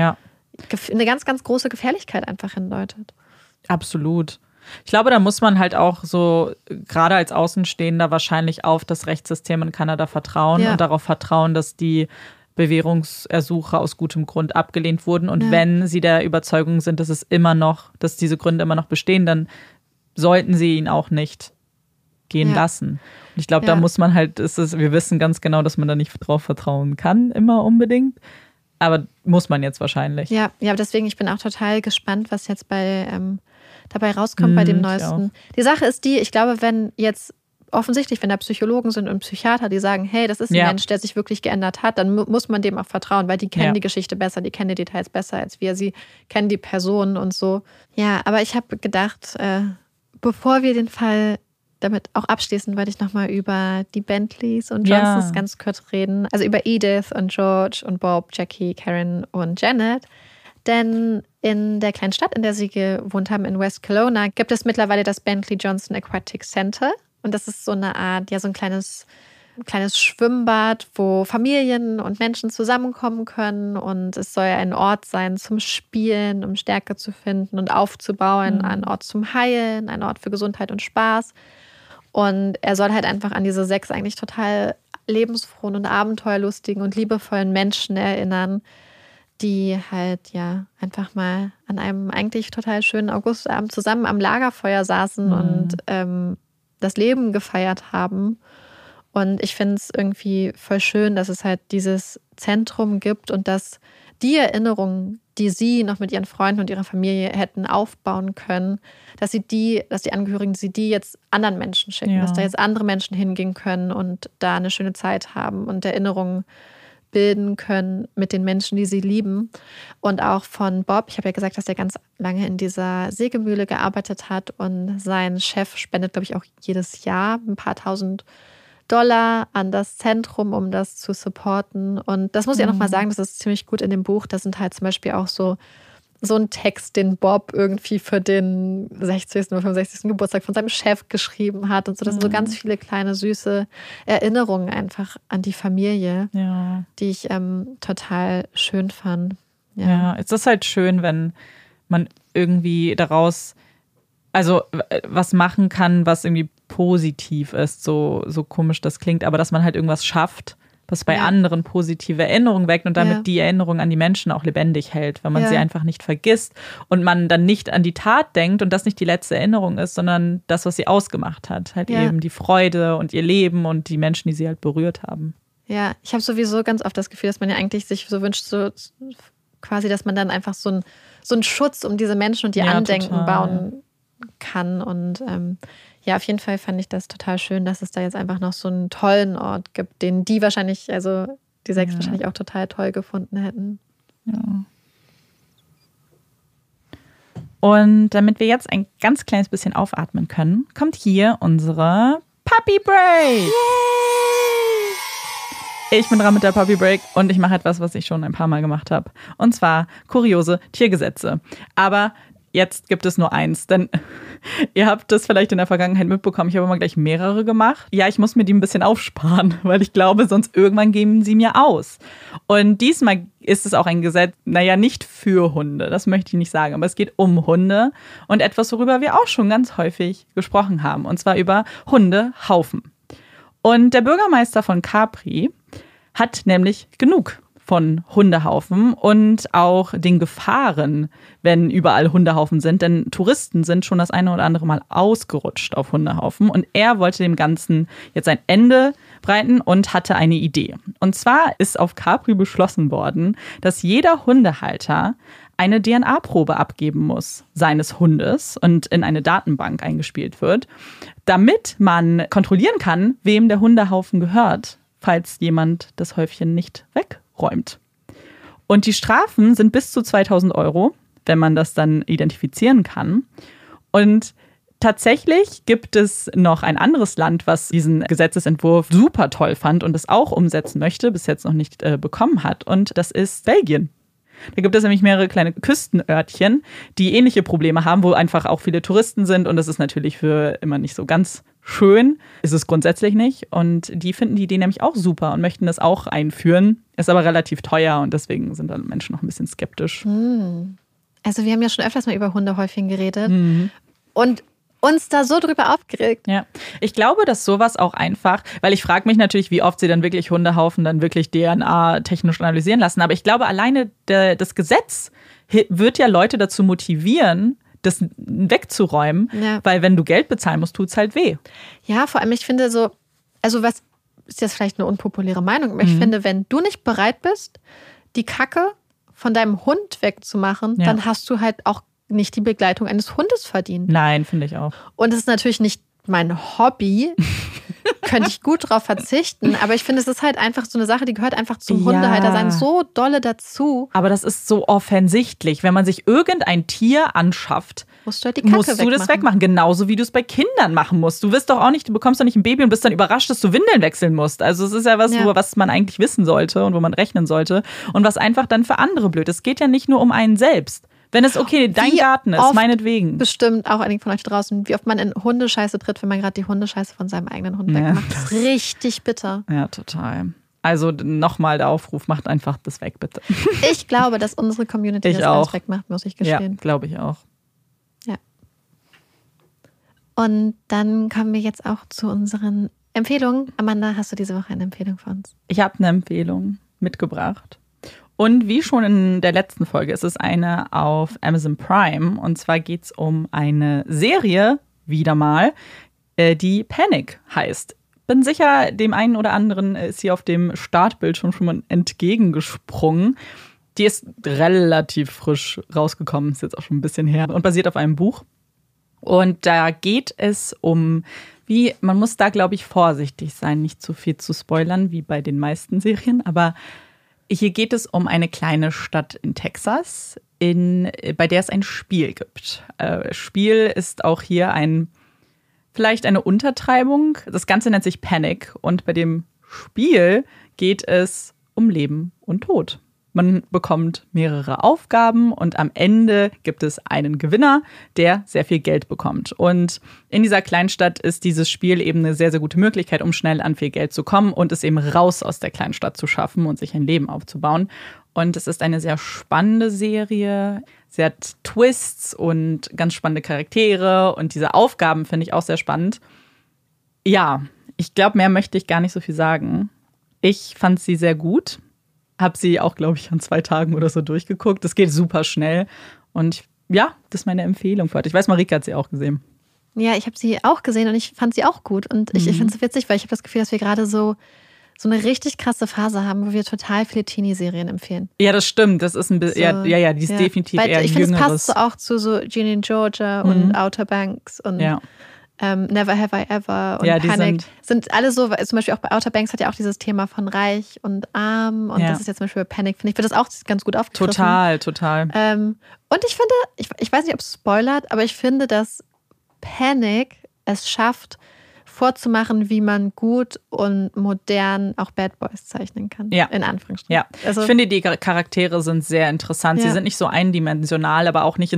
ganz, ganz große Gefährlichkeit einfach hindeutet. Absolut. Ich glaube, da muss man halt auch so, gerade als Außenstehender, wahrscheinlich auf das Rechtssystem in Kanada vertrauen und darauf vertrauen, dass die Bewährungsersuche aus gutem Grund abgelehnt wurden. Und wenn sie der Überzeugung sind, dass diese Gründe immer noch bestehen, dann sollten sie ihn auch nicht gehen lassen. Und ich glaube, da muss man halt, wir wissen ganz genau, dass man da nicht drauf vertrauen kann, immer unbedingt. Aber muss man jetzt wahrscheinlich. Ja, deswegen, ich bin auch total gespannt, was jetzt dabei rauskommt bei dem Neuesten. Die Sache ist ich glaube, wenn da Psychologen sind und Psychiater, die sagen, hey, das ist ein Mensch, der sich wirklich geändert hat, dann muss man dem auch vertrauen, weil die kennen die Geschichte besser, die kennen die Details besser als wir, sie kennen die Personen und so. Ja, aber ich habe gedacht, bevor wir den Fall damit auch abschließen, wollte ich nochmal über die Bentleys und Johnsons ganz kurz reden. Also über Edith und George und Bob, Jackie, Karen und Janet. Denn in der kleinen Stadt, in der sie gewohnt haben, in West Kelowna, gibt es mittlerweile das Bentley Johnson Aquatic Center. Und das ist so eine Art, so ein kleines Schwimmbad, wo Familien und Menschen zusammenkommen können. Und es soll ein Ort sein zum Spielen, um Stärke zu finden und aufzubauen. Ein Ort zum Heilen, ein Ort für Gesundheit und Spaß. Und er soll halt einfach an diese 6 eigentlich total lebensfrohen und abenteuerlustigen und liebevollen Menschen erinnern, die halt einfach mal an einem eigentlich total schönen Augustabend zusammen am Lagerfeuer saßen und das Leben gefeiert haben. Und ich finde es irgendwie voll schön, dass es halt dieses Zentrum gibt und dass die Erinnerungen, die sie noch mit ihren Freunden und ihrer Familie hätten aufbauen können, dass die Angehörigen die jetzt anderen Menschen schicken, dass da jetzt andere Menschen hingehen können und da eine schöne Zeit haben und Erinnerungen bilden können mit den Menschen, die sie lieben. Und auch von Bob, ich habe ja gesagt, dass er ganz lange in dieser Sägemühle gearbeitet hat und sein Chef spendet, glaube ich, auch jedes Jahr ein paar tausend $1.000 an das Zentrum, um das zu supporten. Und das muss ich auch nochmal sagen, das ist ziemlich gut in dem Buch. Da sind halt zum Beispiel auch so ein Text, den Bob irgendwie für den 60. oder 65. Geburtstag von seinem Chef geschrieben hat und so. Das sind so ganz viele kleine, süße Erinnerungen einfach an die Familie, die ich total schön fand. Ja, es ist halt schön, wenn man irgendwie daraus also was machen kann, was irgendwie positiv ist, so komisch das klingt, aber dass man halt irgendwas schafft, was bei anderen positive Erinnerungen weckt und damit die Erinnerung an die Menschen auch lebendig hält, wenn man sie einfach nicht vergisst und man dann nicht an die Tat denkt und das nicht die letzte Erinnerung ist, sondern das, was sie ausgemacht hat. Halt eben die Freude und ihr Leben und die Menschen, die sie halt berührt haben. Ja, ich habe sowieso ganz oft das Gefühl, dass man ja eigentlich sich so wünscht, so quasi, dass man dann einfach so einen Schutz um diese Menschen und die Andenken bauen kann. Und auf jeden Fall fand ich das total schön, dass es da jetzt einfach noch so einen tollen Ort gibt, den die wahrscheinlich, also die 6 wahrscheinlich auch total toll gefunden hätten. Ja. Und damit wir jetzt ein ganz kleines bisschen aufatmen können, kommt hier unsere Puppy Break. Ich bin dran mit der Puppy Break und ich mache etwas, was ich schon ein paar Mal gemacht habe. Und zwar kuriose Tiergesetze. Aber jetzt gibt es nur eins, denn ihr habt das vielleicht in der Vergangenheit mitbekommen. Ich habe immer gleich mehrere gemacht. Ja, ich muss mir die ein bisschen aufsparen, weil ich glaube, sonst irgendwann geben sie mir aus. Und diesmal ist es auch ein Gesetz, nicht für Hunde, das möchte ich nicht sagen, aber es geht um Hunde und etwas, worüber wir auch schon ganz häufig gesprochen haben, und zwar über Hundehaufen. Und der Bürgermeister von Capri hat nämlich genug von Hundehaufen und auch den Gefahren, wenn überall Hundehaufen sind. Denn Touristen sind schon das eine oder andere Mal ausgerutscht auf Hundehaufen. Und er wollte dem Ganzen jetzt ein Ende breiten und hatte eine Idee. Und zwar ist auf Capri beschlossen worden, dass jeder Hundehalter eine DNA-Probe abgeben muss seines Hundes und in eine Datenbank eingespielt wird, damit man kontrollieren kann, wem der Hundehaufen gehört, falls jemand das Häufchen nicht wegräumt. Und die Strafen sind bis zu 2.000 €, wenn man das dann identifizieren kann. Und tatsächlich gibt es noch ein anderes Land, was diesen Gesetzesentwurf super toll fand und es auch umsetzen möchte, bis jetzt noch nicht bekommen hat. Und das ist Belgien. Da gibt es nämlich mehrere kleine Küstenörtchen, die ähnliche Probleme haben, wo einfach auch viele Touristen sind. Und das ist natürlich für immer nicht so ganz schön. Ist es grundsätzlich nicht. Und die finden die Idee nämlich auch super und möchten das auch einführen. Ist aber relativ teuer und deswegen sind dann Menschen noch ein bisschen skeptisch. Also wir haben ja schon öfters mal über Hundehäufchen geredet und uns da so drüber aufgeregt. Ja, ich glaube, dass sowas auch einfach, weil ich frage mich natürlich, wie oft sie dann wirklich Hundehaufen dann wirklich DNA-technisch analysieren lassen. Aber ich glaube, alleine das Gesetz wird ja Leute dazu motivieren, das wegzuräumen, weil wenn du Geld bezahlen musst, tut's halt weh. Ja, vor allem, ich finde so, also was ist jetzt vielleicht eine unpopuläre Meinung, aber ich finde, wenn du nicht bereit bist, die Kacke von deinem Hund wegzumachen, dann hast du halt auch nicht die Begleitung eines Hundes verdient. Nein, finde ich auch. Und es ist natürlich nicht mein Hobby, könnte ich gut drauf verzichten, aber ich finde, es ist halt einfach so eine Sache, die gehört einfach zum Hundehaltersein so dolle dazu. Aber das ist so offensichtlich. Wenn man sich irgendein Tier anschafft, musst du halt die Kacke das wegmachen. Genauso wie du es bei Kindern machen musst. Du bekommst doch nicht ein Baby und bist dann überrascht, dass du Windeln wechseln musst. Also es ist ja was man eigentlich wissen sollte und wo man rechnen sollte und was einfach dann für andere blöd ist. Es geht ja nicht nur um einen selbst. Wenn es dein Garten ist, meinetwegen. Bestimmt auch einige von euch draußen, wie oft man in Hundescheiße tritt, wenn man gerade die Hundescheiße von seinem eigenen Hund wegmacht. Das ist richtig bitter. Ja, total. Also nochmal der Aufruf, macht einfach das weg, bitte. Ich glaube, dass unsere Community das alles wegmacht, muss ich gestehen. Ja, glaube ich auch. Ja. Und dann kommen wir jetzt auch zu unseren Empfehlungen. Amanda, hast du diese Woche eine Empfehlung für uns? Ich habe eine Empfehlung mitgebracht. Und wie schon in der letzten Folge ist es eine auf Amazon Prime. Und zwar geht es um eine Serie, wieder mal, die Panic heißt. Bin sicher, dem einen oder anderen ist sie auf dem Startbild schon mal entgegengesprungen. Die ist relativ frisch rausgekommen, ist jetzt auch schon ein bisschen her und basiert auf einem Buch. Und da geht es um, man muss da, glaube ich, vorsichtig sein, nicht zu viel zu spoilern, wie bei den meisten Serien, aber Hier geht es um eine kleine Stadt in Texas, bei der es ein Spiel gibt. Spiel ist auch hier vielleicht eine Untertreibung. Das Ganze nennt sich Panic und bei dem Spiel geht es um Leben und Tod. Man bekommt mehrere Aufgaben und am Ende gibt es einen Gewinner, der sehr viel Geld bekommt. Und in dieser Kleinstadt ist dieses Spiel eben eine sehr, sehr gute Möglichkeit, um schnell an viel Geld zu kommen und es eben raus aus der Kleinstadt zu schaffen und sich ein Leben aufzubauen. Und es ist eine sehr spannende Serie. Sie hat Twists und ganz spannende Charaktere und diese Aufgaben finde ich auch sehr spannend. Ja, ich glaube, mehr möchte ich gar nicht so viel sagen. Ich fand sie sehr gut. Habe sie auch, glaube ich, an 2 Tagen oder so durchgeguckt. Das geht super schnell. Und ja, das ist meine Empfehlung für heute. Ich weiß, Marika hat sie auch gesehen. Ja, ich habe sie auch gesehen und ich fand sie auch gut. Und ich finde es so witzig, weil ich habe das Gefühl, dass wir gerade so eine richtig krasse Phase haben, wo wir total viele Teenie-Serien empfehlen. Ja, das stimmt. Das ist ein bisschen, so, ja, die ist definitiv weil eher ich jüngeres. Ich finde, es passt so auch zu so Ginny and Georgia und Outer Banks und Never Have I Ever und Panic. Sind alle so, weil zum Beispiel auch bei Outer Banks hat ja auch dieses Thema von reich und arm und das ist jetzt zum Beispiel bei Panic, finde ich, wird das auch ganz gut aufgegriffen. Total. Und ich finde, ich weiß nicht, ob es spoilert, aber ich finde, dass Panic es schafft, vorzumachen, wie man gut und modern auch Bad Boys zeichnen kann. Ja. In Anführungsstrichen. Ja. Also, ich finde, die Charaktere sind sehr interessant. Sie sind nicht so eindimensional, aber auch nicht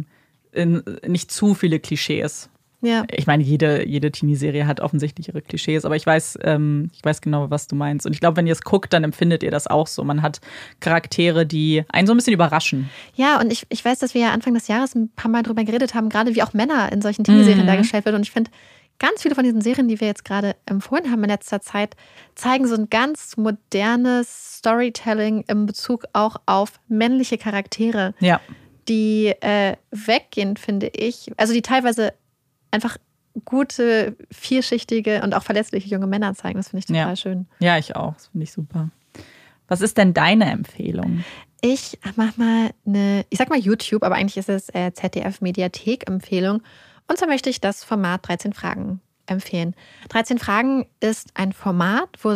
nicht zu viele Klischees. Ja. Ich meine, jede Teenie-Serie hat offensichtlich ihre Klischees, aber ich weiß genau, was du meinst. Und ich glaube, wenn ihr es guckt, dann empfindet ihr das auch so. Man hat Charaktere, die einen so ein bisschen überraschen. Ja, und ich weiß, dass wir ja Anfang des Jahres ein paar Mal drüber geredet haben, gerade wie auch Männer in solchen Teenie-Serien dargestellt werden. Und ich finde, ganz viele von diesen Serien, die wir jetzt gerade empfohlen haben in letzter Zeit, zeigen so ein ganz modernes Storytelling in Bezug auch auf männliche Charaktere, die weggehen, finde ich. Also die teilweise einfach gute, vielschichtige und auch verletzliche junge Männer zeigen. Das finde ich total schön. Ja, ich auch. Das finde ich super. Was ist denn deine Empfehlung? Ich mache mal ich sag mal YouTube, aber eigentlich ist es ZDF-Mediathek-Empfehlung. Und zwar möchte ich das Format 13 Fragen empfehlen. 13 Fragen ist ein Format, wo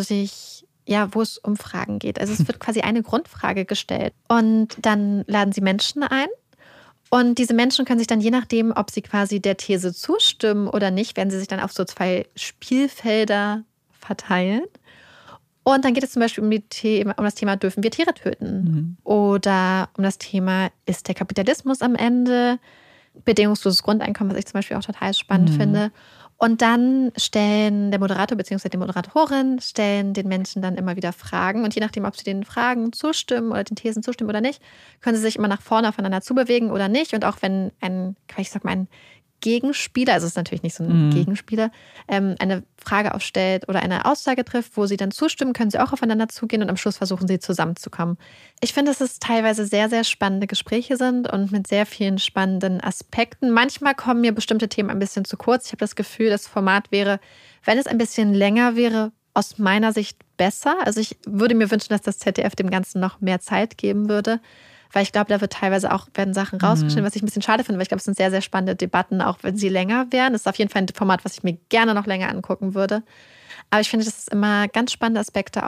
es um Fragen geht. Also es wird quasi eine Grundfrage gestellt. Und dann laden sie Menschen ein. Und diese Menschen können sich dann, je nachdem, ob sie quasi der These zustimmen oder nicht, werden sie sich dann auf so 2 Spielfelder verteilen. Und dann geht es zum Beispiel um das Thema, dürfen wir Tiere töten? Oder um das Thema, ist der Kapitalismus am Ende? Bedingungsloses Grundeinkommen, was ich zum Beispiel auch total spannend finde. Und dann stellen der Moderator bzw. die Moderatorin den Menschen dann immer wieder Fragen. Und je nachdem, ob sie den Fragen zustimmen oder den Thesen zustimmen oder nicht, können sie sich immer nach vorne aufeinander zubewegen oder nicht. Und auch wenn ein Gegenspieler, also es ist natürlich nicht so ein Gegenspieler, eine Frage aufstellt oder eine Aussage trifft, wo sie dann zustimmen, können sie auch aufeinander zugehen und am Schluss versuchen sie zusammenzukommen. Ich finde, dass es teilweise sehr, sehr spannende Gespräche sind und mit sehr vielen spannenden Aspekten. Manchmal kommen mir bestimmte Themen ein bisschen zu kurz. Ich habe das Gefühl, das Format wäre, wenn es ein bisschen länger wäre, aus meiner Sicht besser. Also ich würde mir wünschen, dass das ZDF dem Ganzen noch mehr Zeit geben würde. Weil ich glaube, da werden Sachen rausgeschnitten, was ich ein bisschen schade finde, weil ich glaube, es sind sehr, sehr spannende Debatten, auch wenn sie länger wären. Das ist auf jeden Fall ein Format, was ich mir gerne noch länger angucken würde. Aber ich finde, dass es immer ganz spannende Aspekte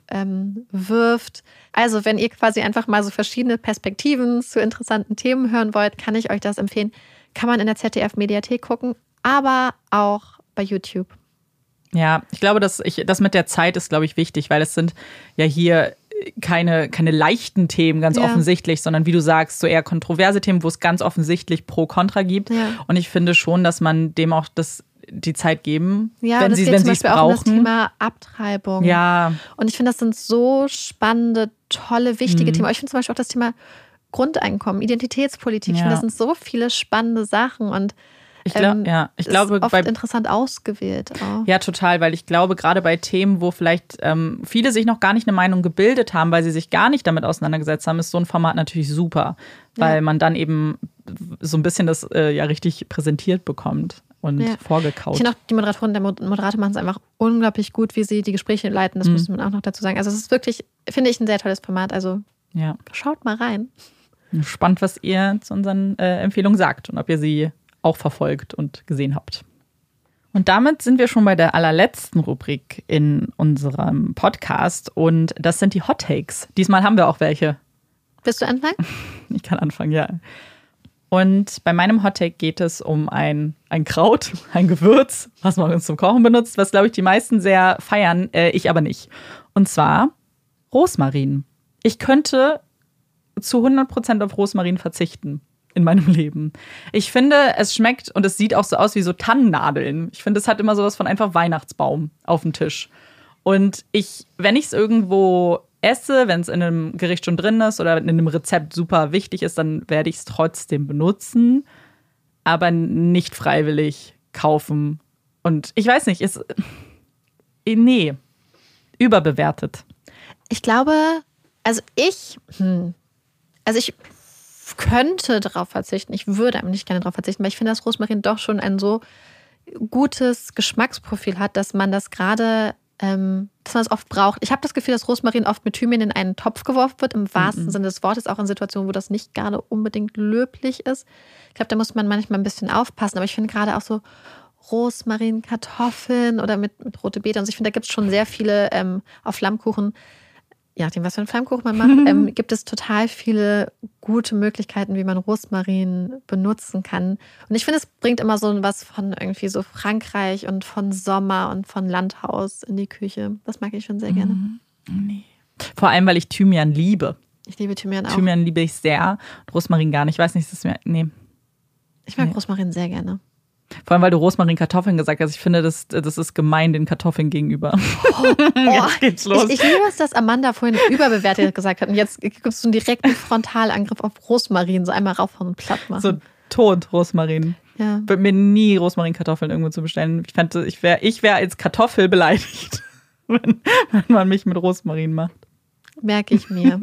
aufwirft. Also, wenn ihr quasi einfach mal so verschiedene Perspektiven zu interessanten Themen hören wollt, kann ich euch das empfehlen. Kann man in der ZDF-Mediathek gucken, aber auch bei YouTube. Ja, ich glaube, das mit der Zeit ist, glaube ich, wichtig, weil es sind ja hier keine leichten Themen ganz offensichtlich, sondern wie du sagst, so eher kontroverse Themen, wo es ganz offensichtlich Pro-Kontra gibt. Ja. Und ich finde schon, dass man dem auch die Zeit geben, wenn sie es brauchen. Auch um das Thema Abtreibung. Ja. Und ich finde, das sind so spannende, tolle, wichtige Themen. Aber ich finde zum Beispiel auch das Thema Grundeinkommen, Identitätspolitik. Ich finde, das sind so viele spannende Sachen und ich glaube, ist oft interessant ausgewählt auch. Ja, total, weil ich glaube, gerade bei Themen, wo vielleicht viele sich noch gar nicht eine Meinung gebildet haben, weil sie sich gar nicht damit auseinandergesetzt haben, ist so ein Format natürlich super, weil man dann eben so ein bisschen das richtig präsentiert bekommt und vorgekaut. Ich finde auch, die Moderatorin, der Moderator machen es einfach unglaublich gut, wie sie die Gespräche leiten, das muss man auch noch dazu sagen. Also es ist wirklich, finde ich, ein sehr tolles Format, also schaut mal rein. Spannend, was ihr zu unseren Empfehlungen sagt und ob ihr sie auch verfolgt und gesehen habt. Und damit sind wir schon bei der allerletzten Rubrik in unserem Podcast und das sind die Hot Takes. Diesmal haben wir auch welche. Willst du anfangen? Ich kann anfangen, ja. Und bei meinem Hot Take geht es um ein Kraut, ein Gewürz, was man uns zum Kochen benutzt, was, glaube ich, die meisten sehr feiern, ich aber nicht. Und zwar Rosmarin. Ich könnte zu 100% auf Rosmarin verzichten in meinem Leben. Ich finde, es schmeckt und es sieht auch so aus wie so Tannennadeln. Ich finde, es hat immer sowas von einfach Weihnachtsbaum auf dem Tisch. Und wenn ich es irgendwo esse, wenn es in einem Gericht schon drin ist oder in einem Rezept super wichtig ist, dann werde ich es trotzdem benutzen, aber nicht freiwillig kaufen. Und ich weiß nicht, nee, überbewertet. Ich glaube, ich könnte darauf verzichten. Ich würde aber nicht gerne darauf verzichten, weil ich finde, dass Rosmarin doch schon ein so gutes Geschmacksprofil hat, dass man das gerade, dass man das oft braucht. Ich habe das Gefühl, dass Rosmarin oft mit Thymian in einen Topf geworfen wird, im wahrsten Sinne des Wortes, auch in Situationen, wo das nicht gerade unbedingt löblich ist. Ich glaube, da muss man manchmal ein bisschen aufpassen, aber ich finde gerade auch so Rosmarin, Kartoffeln oder mit rote Beete. Und ich finde, da gibt es schon sehr viele auf Flammkuchen. Je nachdem, was für einen Flammkuchen man macht, gibt es total viele gute Möglichkeiten, wie man Rosmarin benutzen kann. Und ich finde, es bringt immer so was von irgendwie so Frankreich und von Sommer und von Landhaus in die Küche. Das mag ich schon sehr gerne. Nee. Vor allem, weil ich Thymian liebe. Ich liebe Thymian auch. Thymian liebe ich sehr. Rosmarin gar nicht. Ich weiß nicht, nee. Ich mag Rosmarin sehr gerne. Vor allem, weil du Rosmarin-Kartoffeln gesagt hast. Ich finde, das ist gemein den Kartoffeln gegenüber. Jetzt geht's los. Ich liebe es, dass Amanda vorhin überbewertet gesagt hat. Und jetzt gibt es so einen direkten Frontalangriff auf Rosmarin. So einmal raufhauen und platt machen. So tot Rosmarin. Ja. Würde mir nie Rosmarin-Kartoffeln irgendwo zu bestellen. Ich wäre als Kartoffel beleidigt, wenn man mich mit Rosmarin macht. Merke ich mir.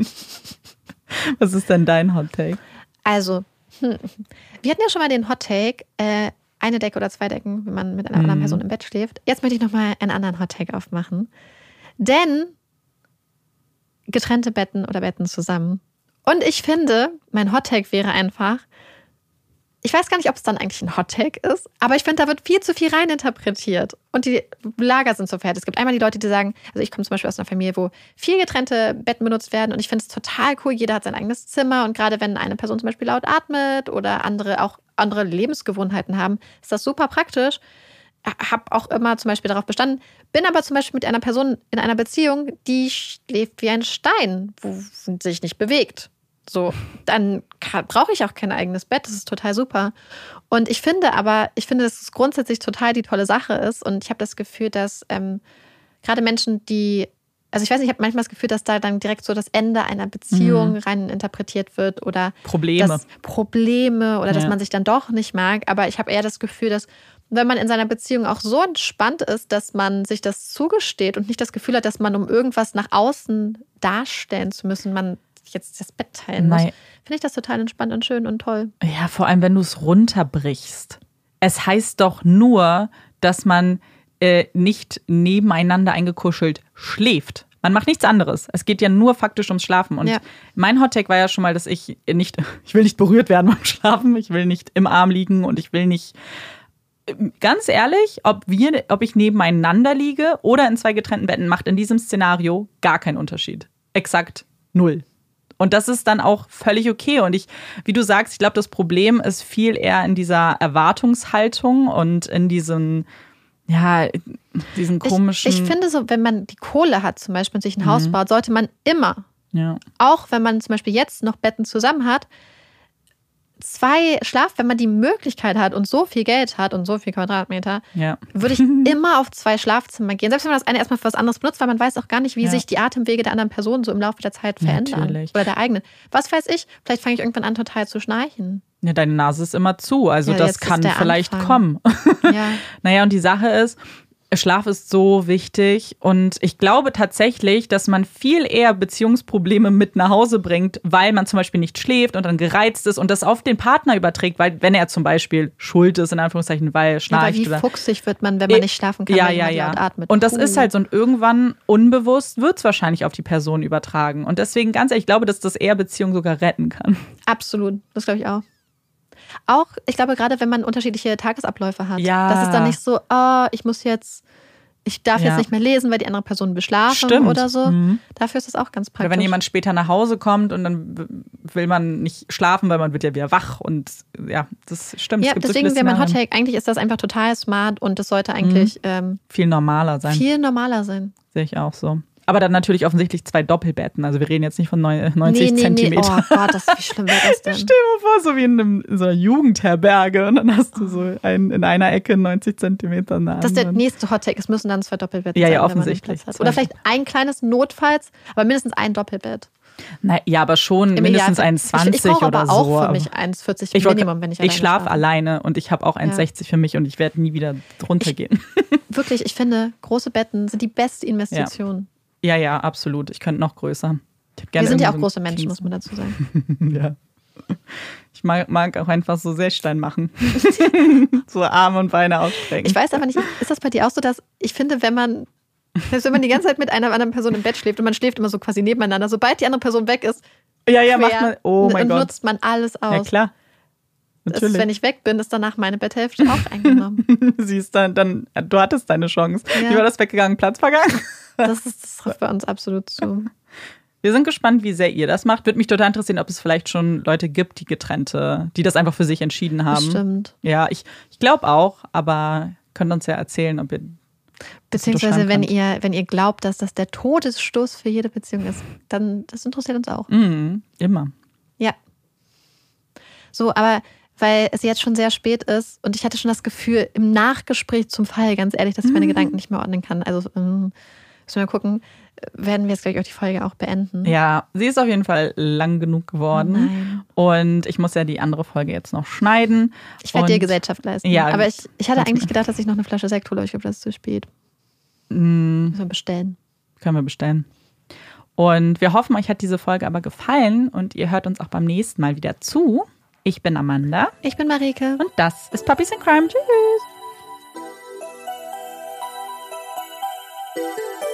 Was ist denn dein Hot Take? Also, wir hatten ja schon mal den Hot Take, eine Decke oder zwei Decken, wenn man mit einer anderen Person im Bett schläft. Jetzt möchte ich nochmal einen anderen Hot Take aufmachen. Denn getrennte Betten oder Betten zusammen. Und ich finde, mein Hot Take wäre einfach, ich weiß gar nicht, ob es dann eigentlich ein Hot Take ist, aber ich finde, da wird viel zu viel reininterpretiert. Und die Lager sind so fertig. Es gibt einmal die Leute, die sagen, also ich komme zum Beispiel aus einer Familie, wo viel getrennte Betten benutzt werden und ich finde es total cool, jeder hat sein eigenes Zimmer und gerade wenn eine Person zum Beispiel laut atmet oder andere Lebensgewohnheiten haben, ist das super praktisch. Habe auch immer zum Beispiel darauf bestanden, bin aber zum Beispiel mit einer Person in einer Beziehung, die schläft wie ein Stein, wo sich nicht bewegt. So, dann brauche ich auch kein eigenes Bett. Das ist total super. Und ich finde, dass es grundsätzlich total die tolle Sache ist. Und ich habe das Gefühl, dass gerade Menschen, ich habe manchmal das Gefühl, dass da dann direkt so das Ende einer Beziehung rein interpretiert wird oder Probleme oder dass man sich dann doch nicht mag. Aber ich habe eher das Gefühl, dass wenn man in seiner Beziehung auch so entspannt ist, dass man sich das zugesteht und nicht das Gefühl hat, dass man, um irgendwas nach außen darstellen zu müssen, man jetzt das Bett teilen muss, finde ich das total entspannt und schön und toll. Ja, vor allem, wenn du es runterbrichst. Es heißt doch nur, dass man nicht nebeneinander eingekuschelt schläft. Man macht nichts anderes. Es geht ja nur faktisch ums Schlafen. Und mein Hottake war ja schon mal, dass ich will nicht berührt werden beim Schlafen. Ich will nicht im Arm liegen und ich will nicht, ganz ehrlich, ob ich nebeneinander liege oder in zwei getrennten Betten, macht in diesem Szenario gar keinen Unterschied. Exakt 0. Und das ist dann auch völlig okay. Und wie du sagst, ich glaube, das Problem ist viel eher in dieser Erwartungshaltung und in diesen komischen... Ich finde so, wenn man die Kohle hat zum Beispiel und sich ein Haus baut, sollte man immer, auch wenn man zum Beispiel jetzt noch Betten zusammen hat, wenn man die Möglichkeit hat und so viel Geld hat und so viel Quadratmeter, würde ich immer auf 2 Schlafzimmer gehen. Selbst wenn man das eine erstmal für was anderes benutzt, weil man weiß auch gar nicht, wie sich die Atemwege der anderen Person so im Laufe der Zeit verändern. Natürlich. Oder der eigenen. Was weiß ich, vielleicht fange ich irgendwann an, total zu schnarchen. Ja, deine Nase ist immer zu, also das kann vielleicht kommen. Ja. Naja, und die Sache ist, Schlaf ist so wichtig und ich glaube tatsächlich, dass man viel eher Beziehungsprobleme mit nach Hause bringt, weil man zum Beispiel nicht schläft und dann gereizt ist und das auf den Partner überträgt, weil wenn er zum Beispiel schuld ist, in Anführungszeichen, weil er schnarcht. Ja, aber wie fuchsig wird man, wenn man nicht schlafen kann, wenn man laut atmet. Und das ist halt so, und irgendwann unbewusst wird es wahrscheinlich auf die Person übertragen. Und deswegen, ganz ehrlich, ich glaube, dass das eher Beziehungen sogar retten kann. Absolut, das glaube ich auch. Auch, ich glaube, gerade wenn man unterschiedliche Tagesabläufe hat, Ja. das ist dann nicht so, ich darf jetzt nicht mehr lesen, weil die andere Person beschlafen oder so. Mhm. Dafür ist das auch ganz praktisch. Oder wenn jemand später nach Hause kommt und dann will man nicht schlafen, weil man wird ja wieder wach und ja, das stimmt. Ja, deswegen wäre mein Hottake, eigentlich ist das einfach total smart und das sollte eigentlich viel normaler sein. Sehe ich auch so. Aber dann natürlich offensichtlich 2 Doppelbetten. Also wir reden jetzt nicht von 90 Zentimeter. Oh Gott, wie schlimm wäre das denn? Stell dir mal vor, so wie in so einer Jugendherberge und dann hast du so in einer Ecke 90 Zentimeter nah. Das ist der nächste Hottake. Es müssen dann 2 Doppelbetten sein, ja, offensichtlich. Wenn man Oder vielleicht ein kleines notfalls, aber mindestens ein Doppelbett. Ja, aber schon mindestens 1,20 ich brauche oder aber so. auch für mich 1,40 Minimum, wenn ich alleine schlafe alleine und ich habe auch 1,60 für mich und ich werde nie wieder drunter gehen. Wirklich, ich finde, große Betten sind die beste Investition. Ja, absolut. Ich könnte noch größer. Wir sind ja auch große Menschen, muss man dazu sagen. Ja. Ich mag auch einfach so Seestern machen. So Arme und Beine ausstrecken. Ich weiß aber nicht, ist das bei dir auch so, dass ich finde, wenn man die ganze Zeit mit einer anderen Person im Bett schläft und man schläft immer so quasi nebeneinander, sobald die andere Person weg ist, macht man, oh mein Gott, nutzt man alles aus. Ja, klar. Natürlich. Wenn ich weg bin, ist danach meine Betthälfte auch eingenommen. Siehst dann, du hattest deine Chance. Wie war das weggegangen? Platz vergangen? Das trifft bei uns absolut zu. Wir sind gespannt, wie sehr ihr das macht. Würde mich total interessieren, ob es vielleicht schon Leute gibt, die das einfach für sich entschieden haben. Stimmt. Ja, ich glaube auch, aber könnt uns ja erzählen, ob ihr beziehungsweise wenn ihr glaubt, dass das der Todesstoß für jede Beziehung ist, dann das interessiert uns auch. Immer. Ja. So, aber weil es jetzt schon sehr spät ist und ich hatte schon das Gefühl im Nachgespräch zum Fall, ganz ehrlich, dass ich meine Gedanken nicht mehr ordnen kann. Also müssen wir gucken, werden wir jetzt gleich auch die Folge auch beenden. Ja, sie ist auf jeden Fall lang genug geworden. Nein. Und ich muss ja die andere Folge jetzt noch schneiden. Ich werde dir Gesellschaft leisten. Ja, aber ich hatte eigentlich gedacht, dass ich noch eine Flasche Sekt hole, aber ich glaube, das ist zu spät. Müssen wir bestellen. Können wir bestellen. Und wir hoffen, euch hat diese Folge aber gefallen und ihr hört uns auch beim nächsten Mal wieder zu. Ich bin Amanda. Ich bin Marike. Und das ist Puppies in Crime. Tschüss.